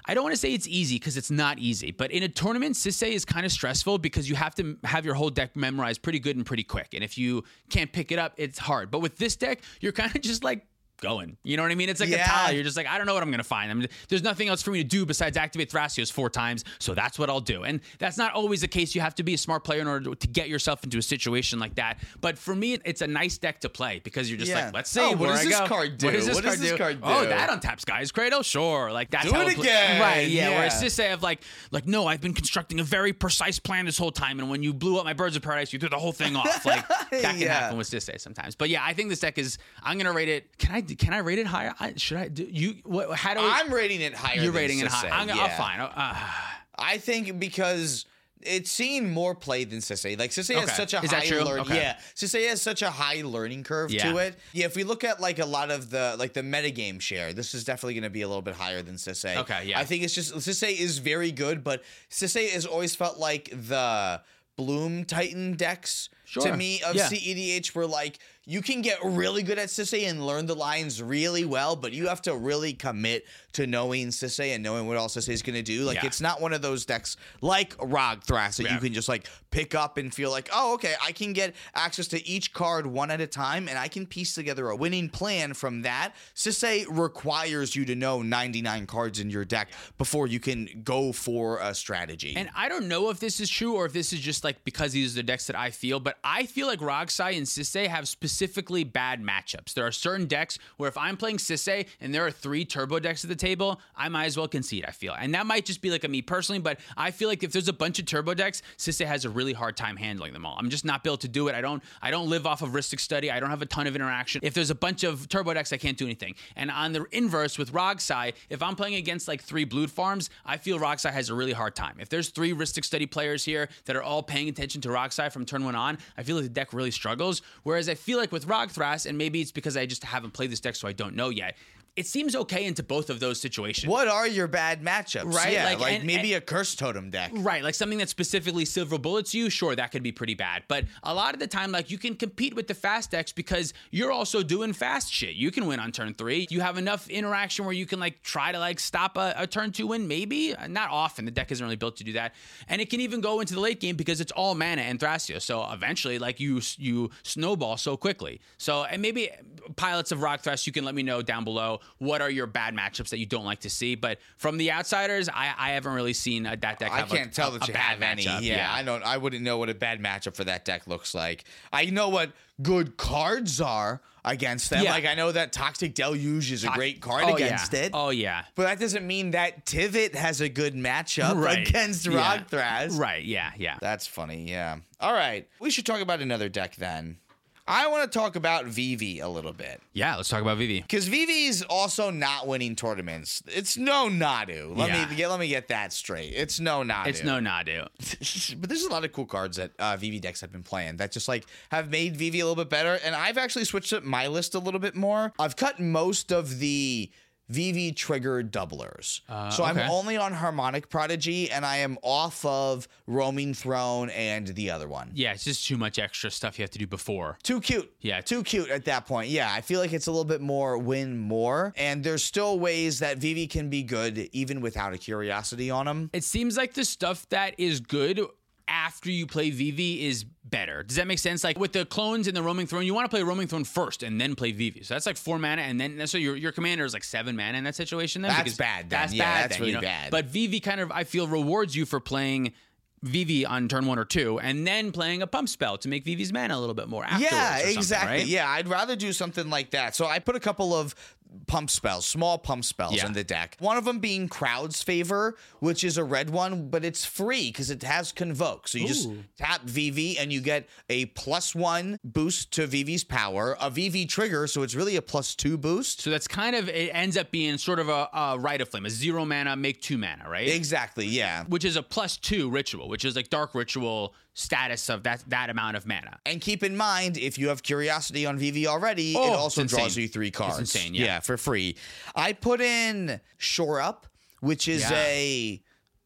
I don't want to say it's easy because it's not easy, but in a tournament, Sisay is kind of stressful because you have to have your whole deck memorized pretty good and pretty quick. And if you can't pick it up, it's hard. But with this deck, you're kind of just like going. You know what I mean? It's like Yeah. a tally. You're just like, I don't know what I'm going to find. I mean, there's nothing else for me to do besides activate Thrasios four times, so that's what I'll do. And that's not always the case. You have to be a smart player in order to get yourself into a situation like that. But for me, it's a nice deck to play because you're just Yeah. like, let's see. Oh, what where does I this go. card do? What does this, What card, does this do? card Oh, do? that untaps Guy's Cradle? Sure. Like, that's Do how it pl- again. Right, yeah. Yeah. Whereas Sisay, I've like, like, no, I've been constructing a very precise plan this whole time, and when you blew up my Birds of Paradise, you threw the whole thing off. Like, that can Yeah. happen with Sisay sometimes. But yeah, I think this deck is, I'm going to rate it, can I can I rate it higher? I, should I do, you, what, how do we? I'm rating it higher. You're than rating it high. Sisay, I'm, yeah. I'm fine. Uh, I think because it's seen more play than Sisay. Like Sisay has Okay. such a Is high that true? learn- Okay. Yeah, Sisay has such a high learning curve Yeah. to it. Yeah, if we look at like a lot of the like the metagame share, this is definitely going to be a little bit higher than Sisay. Okay, yeah. I think it's just Sisay is very good, but Sisay has always felt like the Bloom Titan decks Sure. to me of Yeah. C E D H were like you can get really good at Sisay and learn the lines really well, but you have to really commit to knowing Sisay and knowing what all Sisay is going to do. Like Yeah. it's not one of those decks like Rog Thras that Yeah. you can just like pick up and feel like, oh, okay, I can get access to each card one at a time and I can piece together a winning plan from that. Sisay requires you to know ninety-nine cards in your deck before you can go for a strategy. And I don't know if this is true or if this is just like because these are the decks that I feel, but I feel like Rogsai and Sisay have specifically bad matchups. There are certain decks where if I'm playing Sisay and there are three turbo decks at the table, I might as well concede, I feel. And that might just be like a me personally, but I feel like if there's a bunch of turbo decks, Sisay has a really hard time handling them all. I'm just not built to do it. I don't I don't live off of Rhystic Study. I don't have a ton of interaction. If there's a bunch of turbo decks, I can't do anything. And on the inverse with Rogsai, if I'm playing against like three Blood Farms, I feel Rogsai has a really hard time. If there's three Rhystic Study players here that are all paying attention to Rogsai from turn one on, I feel like the deck really struggles. Whereas I feel like with Rog Thras, and maybe it's because I just haven't played this deck so I don't know yet, it seems okay into both of those situations. what are your bad matchups? Right, Yeah, like, like, and- maybe and- a Curse Totem deck. Right, like something that specifically silver bullets you, sure, that could be pretty bad. But a lot of the time, like you can compete with the fast decks because you're also doing fast shit. You can win on turn three. You have enough interaction where you can like try to like stop a, a turn two win, maybe. Not often. The deck isn't really built to do that. And it can even go into the late game because it's all mana and Thrasios. So eventually, like you you snowball so quickly. So, and maybe pilots of Rog Thras, you can let me know down below what are your bad matchups that you don't like to see. But from the outsiders, I, I haven't really seen a, that deck I have can't a, tell a, that a you bad have any. matchup. Yeah, I don't. I wouldn't know what a bad matchup for that deck looks like. I know what good cards are against them. Yeah. Like I know that Toxic Deluge is a great card oh, against yeah. it. Oh yeah. But that doesn't mean that Tivit has a good matchup Right. against Yeah. Rog Thras. Right, yeah, yeah. That's funny. Yeah. All right. We should talk about another deck then. I want to talk about Vivi a little bit. Yeah, let's talk about Vivi. Because Vivi's also not winning tournaments. It's no Nadu. Let Yeah. me get let me get that straight. It's no Nadu. It's no Nadu. But there's a lot of cool cards that uh, Vivi decks have been playing that just like have made Vivi a little bit better. And I've actually switched up my list a little bit more. I've cut most of the Vivi triggered doublers. Uh, so okay. I'm only on Harmonic Prodigy and I am off of Roaming Throne and the other one. Yeah, it's just too much extra stuff you have to do before. Too cute. Yeah. Too cute at that point. Yeah, I feel like it's a little bit more win more. And there's still ways that Vivi can be good even without a curiosity on him. It seems like the stuff that is good after you play Vivi is better. Does that make sense? Like with the clones and the Roaming Throne, you want to play Roaming Throne first and then play Vivi. So that's like four mana, and then so your your commander is like seven mana in that situation. Then That's because bad then. That's Yeah, bad. that's then, really you know? bad. But Vivi kind of I feel rewards you for playing Vivi on turn one or two, and then playing a pump spell to make Vivi's mana a little bit more afterwards. Yeah, or something, exactly. right? Yeah, I'd rather do something like that. So I put a couple of pump spells, small pump spells Yeah. in the deck. One of them being Crowd's Favor, which is a red one, but it's free because it has Convoke. So you just tap Vivi and you get a plus one boost to Vivi's power, a Vivi trigger, so it's really a plus two boost. So that's kind of, it ends up being sort of a, a Rite of Flame, a zero mana, make two mana, right? Exactly, yeah. Which is a plus two ritual, which is like Dark Ritual status of that that amount of mana. And keep in mind, if you have Curiosity on Vivi already, Oh, it also it's draws insane. you three cards. It's insane, yeah. for free. I put in Shore Up, which is Yeah. a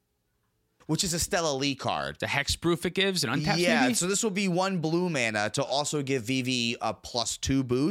which is a Stella Lee card. The hexproof it gives, an untapped Yeah, Vivi? so this will be one blue mana to also give Vivi a plus two boost.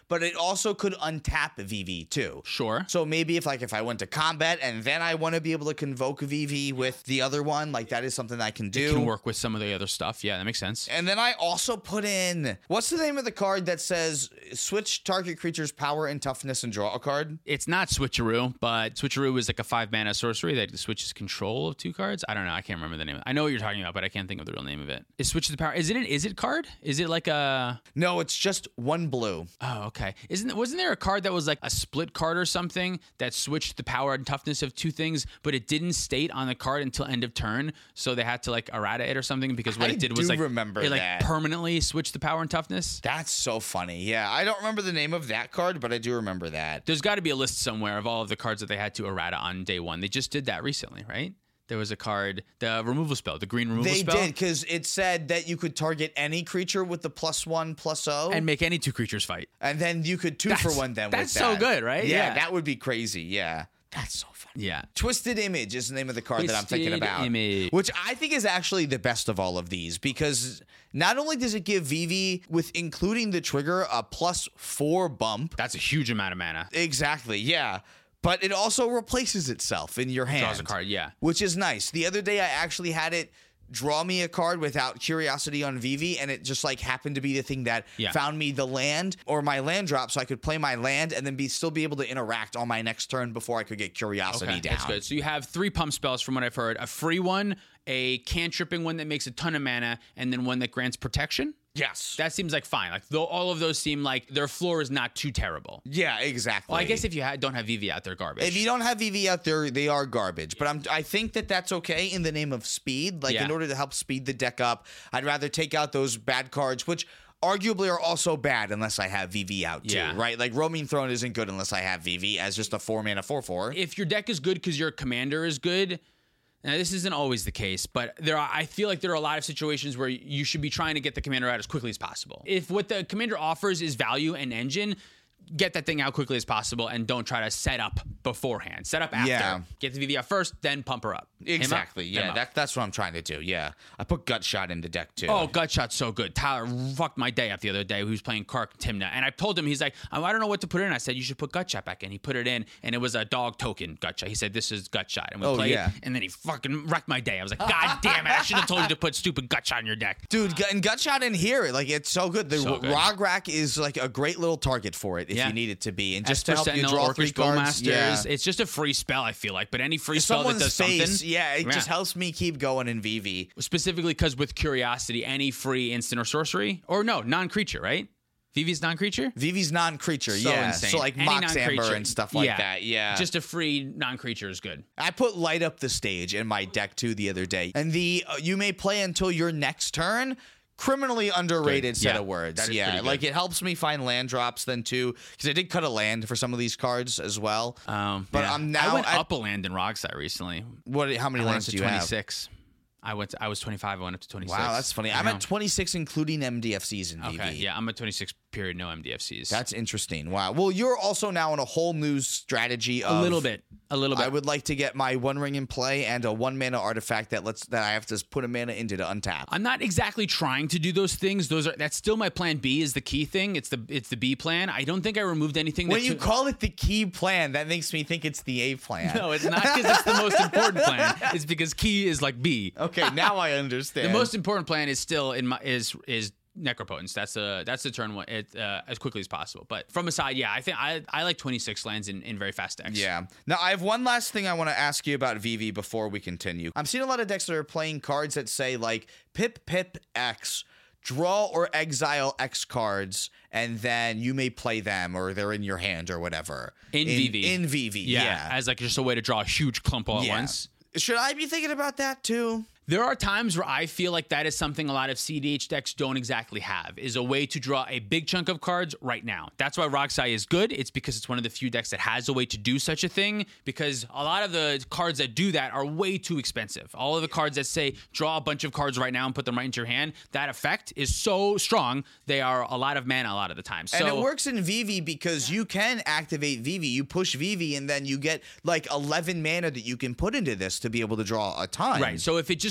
but it also could untap V V too. Sure. So maybe if like if I went to combat and then I want to be able to convoke V V with the other one, like that is something I can do. It can work with some of the other stuff. Yeah, that makes sense. And then I also put in, what's the name of the card that says switch target creature's power and toughness and draw a card? It's not Switcheroo, but Switcheroo is like a five mana sorcery that switches control of two cards. I don't know. I can't remember the name. I know what you're talking about, but I can't think of the real name of it. It switches the power. Is it an is it card? Is it like a? No, it's just one blue. Oh, okay. Isn't wasn't there a card that was like a split card or something that switched the power and toughness of two things, but it didn't state on the card until end of turn, so they had to like errata it or something because what I it did was do like remember it like that. permanently switched the power and toughness. That's so funny. Yeah, I don't remember the name of that card, but I do remember that. There's got to be a list somewhere of all of the cards that they had to errata on day one. They just did that recently, right? There was a card, the removal spell, the green removal They spell. did, because it said that you could target any creature with the plus one, plus O. And make any two creatures fight. And then you could two for one then with that. That's so good, right? Yeah, Yeah. that would be crazy. Yeah. That's so fun. Yeah. Twisted Image is the name of the card that I'm thinking Twisted about. Image. Which I think is actually the best of all of these, because not only does it give V V, with including the trigger, a plus four bump. That's a huge amount of mana. Exactly, yeah. But it also replaces itself in your hand. Draws a card, yeah. Which is nice. The other day I actually had it draw me a card without Curiosity on V V, and it just like happened to be the thing that Yeah. found me the land or my land drop, so I could play my land and then be still be able to interact on my next turn before I could get Curiosity Okay, down. that's good. So you have three pump spells from what I've heard. A free one, a cantripping one that makes a ton of mana, and then one that grants protection. Yes. That seems like fine. Like though all of those seem like their floor is not too terrible. yeah, exactly. Well, I guess if you ha- don't have V V out, they're garbage. If you don't have V V out there, they are garbage. But I'm, I think that that's okay in the name of speed. Like, Yeah. in order to help speed the deck up, I'd rather take out those bad cards, which arguably are also bad unless I have V V out too, Yeah. right? Like, Roaming Throne isn't good unless I have V V as just a four mana four four. if your deck is good because your commander is good, now this isn't always the case, but there are, I feel like there are a lot of situations where you should be trying to get the commander out as quickly as possible. If what the commander offers is value and engine, get that thing out quickly as possible and don't try to set up beforehand. Set up after. Yeah. Get the V V out first, then pump her up. Him up, Exactly. him Yeah, up. that, that's what I'm trying to do. Yeah. I put Gut Shot into deck too. Oh, Gutshot's so good. Tyler fucked my day up the other day. He was playing Kark Timna. And I told him, he's like, I don't know what to put in. I said, you should put Gutshot back in. He put it in, and it was a dog token Gutshot. He said, this is Gutshot. And we Oh, played, yeah. and then he fucking wrecked my day. I was like, God damn it. I should have told you to put stupid Gutshot in your deck. Dude, Gut- and Gut Shot in here, like, it's so good. The So good. Rog Rack is like a great little target for it if Yeah. you need it to be. And just Esper to help you Sentinel, draw Orcish three cards. Bowmasters. Yeah. It's just a free spell, I feel like. But any free spell that Someone's does face, something. yeah, it just helps me keep going in V V. Specifically because with Curiosity, any free instant or sorcery, or no, non-creature, right? V V's non-creature? V V's non-creature, So yeah. insane. So like Any Mox Amber non-creature. and stuff like Yeah. that, yeah. Just a free non-creature is good. I put Light Up the Stage in my deck too the other day, and the uh, you may play until your next turn. Criminally underrated Good. set Yeah, of words. that is Yeah, pretty good. like it helps me find land drops then too, because I did cut a land for some of these cards as well. Um, But yeah. I'm now I went at- up a land in Rogside recently. What? How many I went lands up do to you have? twenty-six. I went. To, I was twenty-five. I went up to twenty-six. Wow, that's funny. I I'm know. at twenty-six, including M D F Cs in V V. Okay, yeah, I'm at twenty-six. Period. No M D F Cs. That's interesting. Wow. Well, you're also now on a whole new strategy. a Of, little bit. A little bit. I would like to get my One Ring in play and a one mana artifact that lets that I have to put a mana into to untap. I'm not exactly trying to do those things. Those are that's still my plan B is the key thing. It's the it's the B plan. I don't think I removed anything. When that you took- call it the key plan, that makes me think it's the A plan. No, it's not because it's the most important plan. It's because key is like B. Okay, now I understand. The most important plan is still in my is is Necropotence. That's a that's the turn one it, uh, as quickly as possible. But from a side, yeah, I think I I like twenty-six lands in, in very fast decks. Yeah. Now, I have one last thing I want to ask you about V V before we continue. I'm seeing a lot of decks that are playing cards that say, like, Pip, Pip, X, draw or exile X cards, and then you may play them, or they're in your hand, or whatever. In V V. In V V, yeah, yeah. as like just a way to draw a huge clump all Yeah. at once. Should I be thinking about that, too? There are times where I feel like that is something a lot of C D H decks don't exactly have, is a way to draw a big chunk of cards right now. That's why Roxai is good. It's because it's one of the few decks that has a way to do such a thing, because a lot of the cards that do that are way too expensive. All of the cards that say draw a bunch of cards right now and put them right into your hand, that effect is so strong, they are a lot of mana a lot of the time. So, And it works in V V because you can activate V V. You push V V, and then you get like eleven mana that you can put into this to be able to draw a ton. Right. So if it just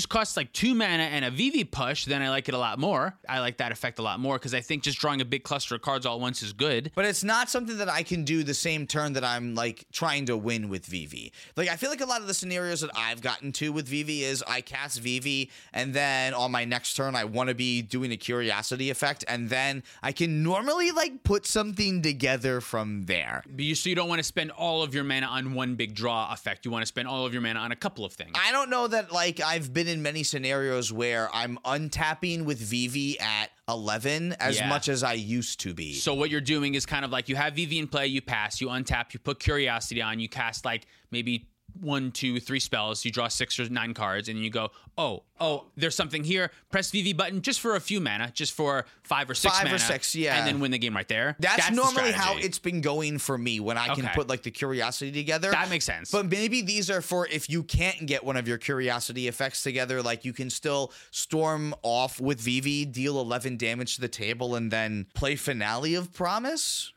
just costs like two mana and a V V push, then I like it a lot more. I like that effect a lot more because I think just drawing a big cluster of cards all at once is good. But it's not something that I can do the same turn that I'm like trying to win with V V. Like I feel like a lot of the scenarios that I've gotten to with V V is I cast V V and then on my next turn I want to be doing a curiosity effect and then I can normally like put something together from there. But you, so you don't want to spend all of your mana on one big draw effect. You want to spend all of your mana on a couple of things. I don't know that like I've been in many scenarios where I'm untapping with V V at eleven as Yeah. much as I used to be. So what you're doing is kind of like you have V V in play, you pass, you untap, you put Curiosity on, you cast like maybe one, two, three spells, you draw six or nine cards, and you go, oh, oh, there's something here. Press V V button just for a few mana, just for five or six Five mana. or six, yeah. And then win the game right there. That's, the normally how strategy. it's been going for me when I can Okay. put like the curiosity together. That makes sense. But maybe these are for if you can't get one of your curiosity effects together, like you can still storm off with V V, deal eleven damage to the table, and then play Finale of Promise?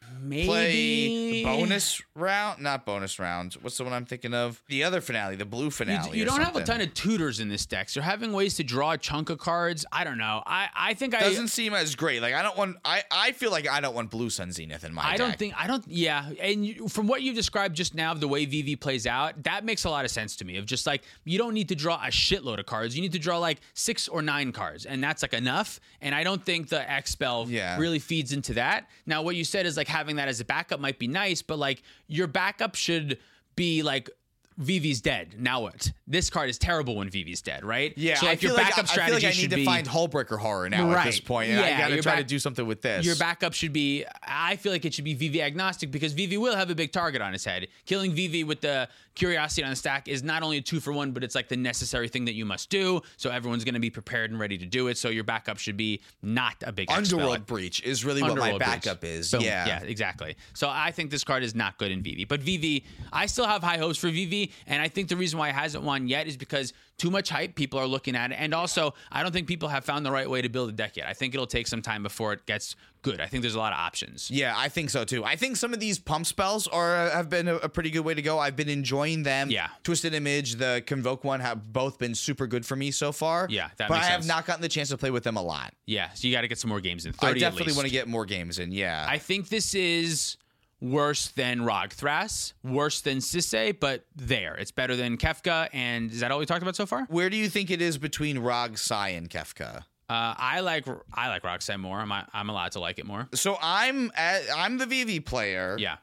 Maybe. Play bonus round? Not bonus round. What's the one I'm thinking of? The other finale, the blue You, finale. you or don't have a something. ton of tutors in this deck. So you're having ways to draw a chunk of cards. I don't know. I, I think I Doesn't seem as great. Like I don't want. I I feel like I don't want Blue Sun Zenith in my I deck. don't think I don't yeah, and you, from what you've described just now, the way V V plays out, that makes a lot of sense to me. Of just like you don't need to draw a shitload of cards, you need to draw like six or nine cards, and that's like enough. And I don't think the X spell Yeah. really feeds into that. Now, what you said is like having that as a backup might be nice, but like your backup should be like. V V's dead. Now what? This card is terrible when V V's dead, right? Yeah, So like I feel your like, backup I strategy feel like I should need be to find Hullbreaker Horror now at this Right. point, and I Yeah, gotta your try back- to do something with this. Your backup should be, I feel like it should be V V agnostic because V V will have a big target on his head. Killing V V with the Curiosity on the stack is not only a two for one, but it's like the necessary thing that you must do. So everyone's going to be prepared and ready to do it. So your backup should be not a big X spell. Underworld Breach is really what my Underworld Breach. backup is. Boom. Yeah. Yeah, exactly. So I think this card is not good in V V. But V V, I still have high hopes for V V. And I think the reason why it hasn't won yet is because too much hype, people are looking at it. And also, I don't think people have found the right way to build a deck yet. I think it'll take some time before it gets good. I think there's a lot of options. Yeah, I think so too. I think some of these pump spells are have been a, a pretty good way to go. I've been enjoying them. Yeah. Twisted Image, the Convoke one have both been super good for me so far. Yeah, that but makes I have sense. not gotten the chance to play with them a lot. Yeah, so you got to get some more games in. I thirty definitely at least. want to get more games in. Yeah. I think this is worse than Rogthras, worse than Sisay, but there. It's better than Kefka. And is that all we talked about so far? Where do you think it is between Rog, Sai, and Kefka? Uh, I like I like Roxanne more. I'm I'm allowed to like it more. So I'm at, I'm the V V player. Yeah.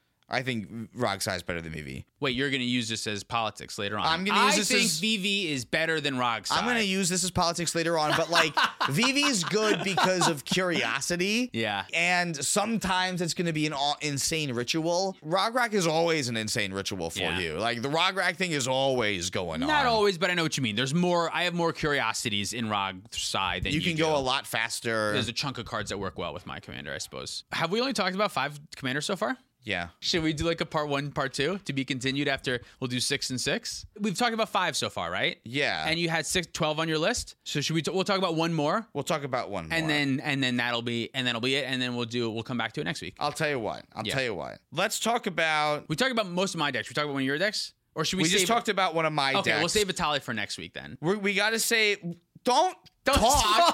I think Rog Sai is better than V V. Wait, you're going to use this as politics later on. I'm gonna use I this think as- V V is better than Rogsai. I'm going to use this as politics later on, but like V V is good because of curiosity. Yeah. And sometimes it's going to be an all- insane ritual. Rograk is always an insane ritual for Yeah. you. Like the Rograk thing is always going on. Not always, but I know what you mean. There's more. I have more curiosities in Rogsai than you, You can do. go a lot faster. There's a chunk of cards that work well with my commander, I suppose. Have we only talked about five commanders so far? yeah. Should we do like a part one, part two to be continued after we'll do six and six? We've talked about five so far, right? Yeah. And you had six, twelve on your list. So should we, t- we'll talk about one more We'll talk about one more. and then, and then that'll be, and then it'll be it. And then we'll do, we'll come back to it next week. I'll tell you what. I'll Yeah. tell you what. Let's talk about. We talked about most of my decks. We talked about one of your decks? Or should we, We save just talked about one of my Okay, decks. we'll save Vitali for next week then. We're, we got to say, don't, Don't talk.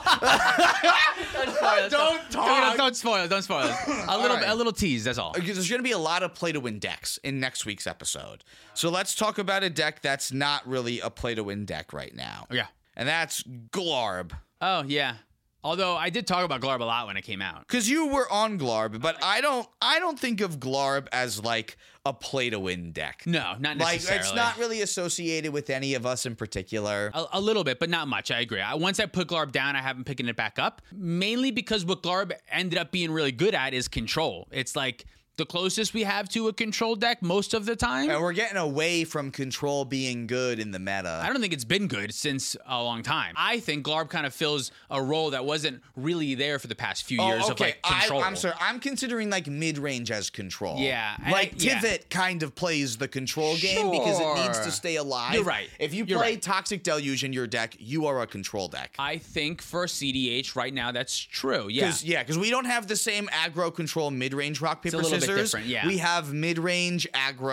Don't spoil it. Don't talk. Don't, don't spoil it. Don't spoil it. A little, right. a little tease. That's all. Because there's going to be a lot of play to win decks in next week's episode. So let's talk about a deck that's not really a play to win deck right now. Yeah. And that's Glarb. Oh yeah. Although I did talk about Glarb a lot when it came out. Cuz you were on Glarb, but I don't I don't think of Glarb as like a play to win deck. No, not Like necessarily. it's not really associated with any of us in particular. A, a little bit, but not much. I agree. I, once I put Glarb down, I haven't picking it back up. Mainly because what Glarb ended up being really good at is control. It's like the closest we have to a control deck most of the time. And we're getting away from control being good in the meta. I don't think it's been good since a long time. I think Glarb kind of fills a role that wasn't really there for the past few years Oh, of like control. I, I'm sorry. I'm considering like mid-range as control. Yeah, and Like I- yeah. Tivit kind of plays the control game because it needs to Sure. stay alive. You're right. If you You're play right. Toxic Deluge in your deck, you are a control deck. I think for C D H right now, that's true. Yeah. Because yeah, because we don't have the same aggro control mid-range rock paper a little bit scissors. different, yeah. We have mid-range aggro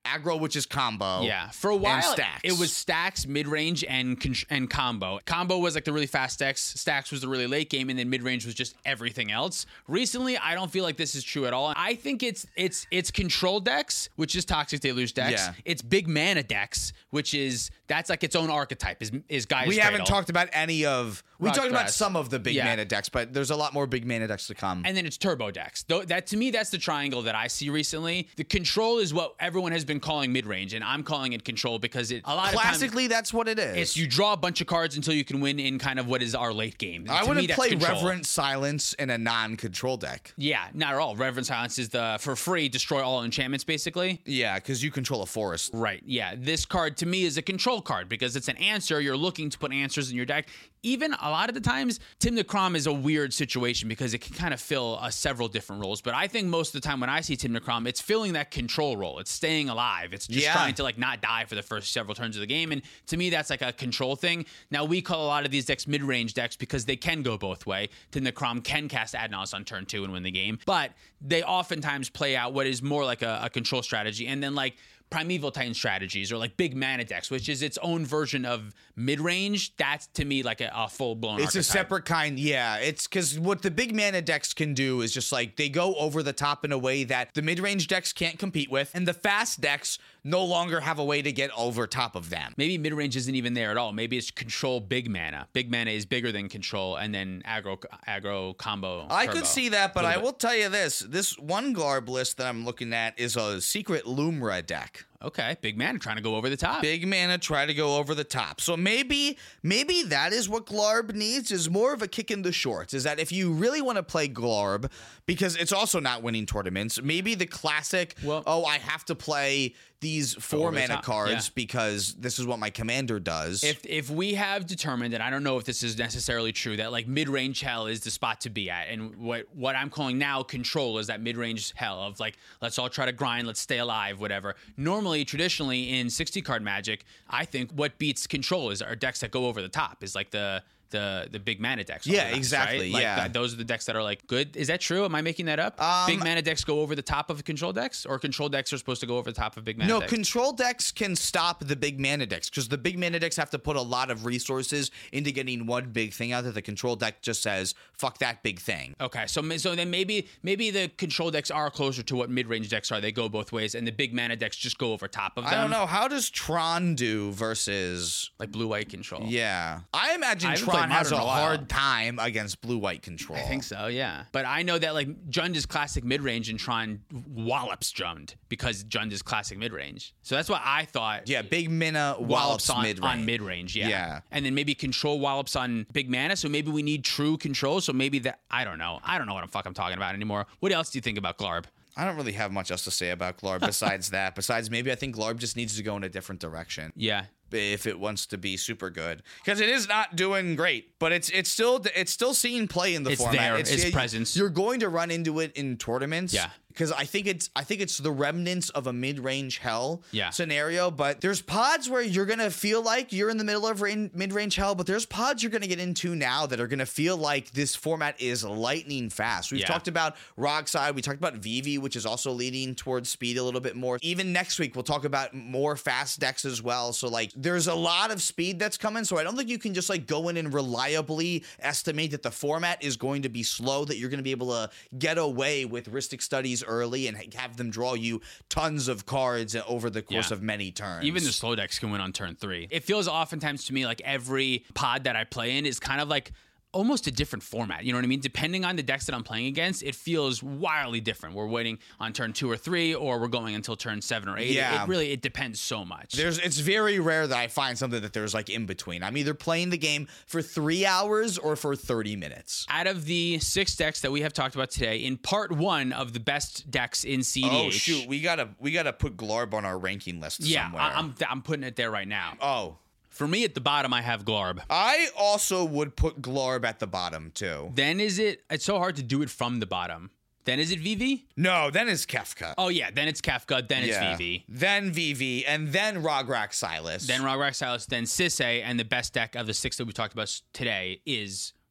aggro, which is combo. Yeah, for a while and stacks. it was stacks, mid range, and con- and combo. Combo was like the really fast decks. Stacks was the really late game, and then mid range was just everything else. Recently, I don't feel like this is true at all. I think it's it's it's control decks, which is Toxic Deluge decks. Yeah. It's big mana decks, which is that's like its own archetype. Is is Gaia's We haven't Cradle. talked about any of. We Rock talked about Thrust. some of the big Yeah. mana decks, but there's a lot more big mana decks to come. And then it's turbo decks. Though that to me, that's the triangle that I see recently. The control is what everyone has been calling mid range, and I'm calling it control because it a lot of times Classically, that's what it is. it's you draw a bunch of cards until you can win in kind of what is our late game. I To me, wouldn't that's play control. Reverent Silence in a non-control deck. Yeah, not at all. Reverend Silence is the for free destroy all enchantments basically. Yeah, because you control a forest. Right. Yeah. This card to me is a control card because it's an answer. You're looking to put answers in your deck. Even a lot of the times, Tim the Crom is a weird situation because it can kind of fill uh, several different roles. But I think most of the time when I see Tim the Crom, it's filling that control role. It's staying alive. It's just Yeah. trying to like not die for the first several turns of the game. And to me, that's like a control thing. Now we call a lot of these decks mid-range decks because they can go both way. Tim the Crom can cast Adnos on turn two and win the game, but they oftentimes play out what is more like a, a control strategy. And then like Primeval Titan strategies or like big mana decks, which is its own version of mid-range. That's to me like a, a full-blown It's a archetype. separate kind, yeah. It's because what the big mana decks can do is just like they go over the top in a way that the mid-range decks can't compete with, and the fast decks no longer have a way to get over top of them. Maybe mid-range isn't even there at all. Maybe it's control big mana. Big mana is bigger than control, and then aggro aggro combo. I turbo. could see that, but Little I bit. will tell you this. This one Garb list that I'm looking at is a secret Lumra deck. Okay, big mana trying to go over the top. Big mana try to go over the top. So maybe maybe that is what Glarb needs, is more of a kick in the shorts. Is that if you really want to play Glarb, because it's also not winning tournaments, maybe the classic, Well- oh, I have to play these four over the mana top, cards yeah. because this is what my commander does. If if we have determined, and I don't know if this is necessarily true, that like mid-range hell is the spot to be at, and what what I'm calling now control is that mid-range hell of like let's all try to grind, let's stay alive, whatever. Normally, traditionally in sixty card Magic, I think what beats control is our decks that go over the top, is like the the the big mana decks. Yeah, oftentimes, exactly, right? Like, yeah. th- those are the decks that are like good. Is that true? Am I making that up? Um, big mana decks go over the top of control decks, or control decks are supposed to go over the top of big mana No, decks? control decks can stop the big mana decks because the big mana decks have to put a lot of resources into getting one big thing out there. The control deck just says, fuck that big thing. Okay, so so then maybe maybe the control decks are closer to what mid-range decks are. They go both ways, and the big mana decks just go over top of them. I don't know. How does Tron do versus... like blue-white control. Yeah. I imagine I haven't played Tron has a Modern in a while. hard time against blue-white control. I think so, yeah. But I know that like Jund is classic mid-range, and Tron wallops Jund because Jund is classic mid-range. So that's what I thought. Yeah, big mana Wallops wallops on mid-range. on mid-range, yeah. Yeah. And then maybe control wallops on big mana, so maybe we need true control. So maybe that I don't know. I don't know what the fuck I'm talking about anymore. What else do you think about Glarb? I don't really have much else to say about Glarb besides that. Besides, maybe I think Glarb just needs to go in a different direction. Yeah. If it wants to be super good, because it is not doing great, but it's it's still it's still seeing play in the It's format. there, its it- presence. You're going to run into it in tournaments. Yeah. Because I think it's I think it's the remnants of a mid-range hell Yeah. scenario. But there's pods where you're gonna feel like you're in the middle of rain, mid-range hell, but there's pods you're gonna get into now that are gonna feel like this format is lightning fast. We've Yeah. talked about Rockside, we talked about Vivi, which is also leading towards speed a little bit more. Even next week we'll talk about more fast decks as well. So like there's a lot of speed that's coming. So I don't think you can just like go in and reliably estimate that the format is going to be slow, that you're gonna be able to get away with Rhystic Studies early and have them draw you tons of cards over the course Yeah. of many turns. Even the slow decks can win on turn three. It feels oftentimes to me like every pod that I play in is kind of like almost a different format. You know what I mean? Depending on the decks that I'm playing against, it feels wildly different. We're waiting on turn two or three, or we're going until turn seven or eight. Yeah. It really, it depends so much. There's it's very rare that I find something that there's like in between. I'm either playing the game for three hours or for thirty minutes. Out of the six decks that we have talked about today, in part one of the best decks in C D H. Oh shoot, we gotta we gotta put Glarb on our ranking list Yeah, somewhere. I, I'm I'm putting it there right now. oh. For me, at the bottom, I have Glarb. I also would put Glarb at the bottom too. Then is it? It's so hard to do it from the bottom. Then is it Vivi? No, then it's Kefka. Oh yeah, then it's Kefka. Then it's Yeah. Vivi. Then Vivi, and then Rograk Silas. Then Rograk Silas, then Sisay, and the best deck of the six that we talked about today is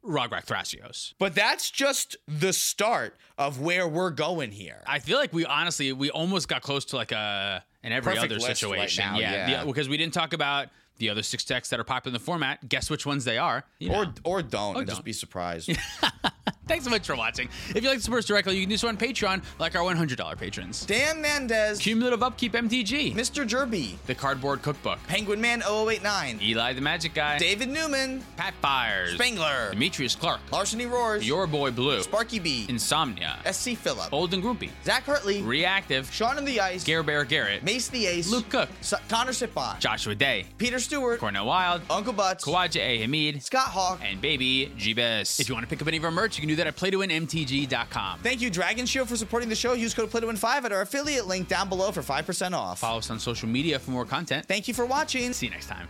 Rograk Thrasios. But that's just the start of where we're going here. I feel like we honestly, we almost got close to like a an every Perfect other list situation. right now, yeah, yeah. The- because we didn't talk about the other six decks that are popular in the format. Guess which ones they are. You know. Or or don't, Or and just don't. be surprised. Thanks so much for watching. If you like to support us directly, you can do so on Patreon, like our one hundred dollars patrons. Dan Mendez, Cumulative Upkeep M T G, Mister Jerby, The Cardboard Cookbook, Penguin Man oh oh eight nine, Eli the Magic Guy, David Newman, Pat Fires, Spangler, Demetrius Clark, Larceny Roars, Your Boy Blue, Sparky B, Insomnia, S C Phillip, Old and Groupie, Zach Hartley, Reactive, Sean and the Ice, Gare Bear Garrett, Mace the Ace, Luke Cook, S- Connor Sitbot, Joshua Day, Peter Stewart, Cornell Wild, Uncle Butts, Kawaja A. Hamid, Scott Hawk. and Baby G-Bess. If you want to pick up any of our merch, you can do that at play to win M T G dot com. Thank you, Dragon Shield, for supporting the show. Use code play to win five at our affiliate link down below for five percent off. Follow us on social media for more content. Thank you for watching. See you next time.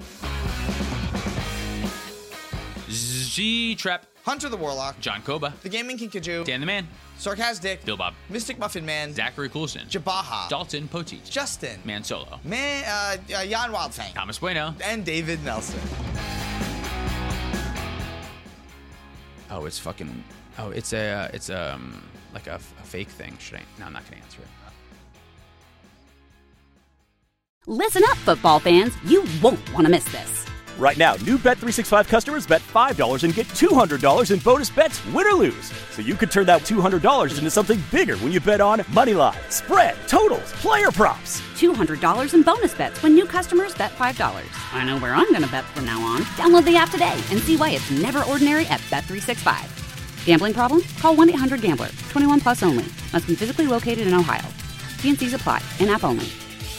Z-Trap, Hunter the Warlock, John Koba, The Gaming Kinkajou, Dan the Man, Sarcastic, Bill Bob, Mystic Muffin Man, Zachary Coulson, Jabaha, Dalton Poteet, Justin, Man Solo, Man, uh, uh, Jan Wildfang, Thomas Bueno. and David Nelson. Oh, it's fucking. Oh, it's a. Uh, it's um like a, a fake thing. Should I? No, I'm not gonna answer it. Listen up, football fans. You won't want to miss this. Right now, new Bet three sixty-five customers bet five dollars and get two hundred dollars in bonus bets, win or lose. So you could turn that two hundred dollars into something bigger when you bet on moneyline, spread, totals, player props. two hundred dollars in bonus bets when new customers bet five dollars. I know where I'm going to bet from now on. Download the app today and see why it's never ordinary at Bet three sixty-five. Gambling problem? Call one eight hundred gambler. twenty-one plus only. Must be physically located in Ohio. T and C's apply. In-app only.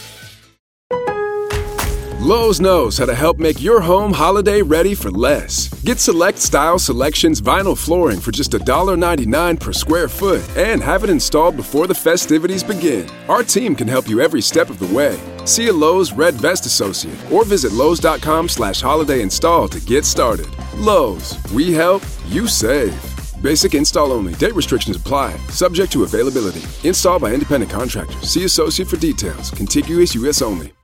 Lowe's knows how to help make your home holiday ready for less. Get select style selections vinyl flooring for just one ninety-nine per square foot and have it installed before the festivities begin. Our team can help you every step of the way. See a Lowe's Red Vest associate or visit Lowe's.com slash holiday install to get started. Lowe's, we help, you save. Basic install only. Date restrictions apply. Subject to availability. Installed by independent contractors. See associate for details. Contiguous U S only.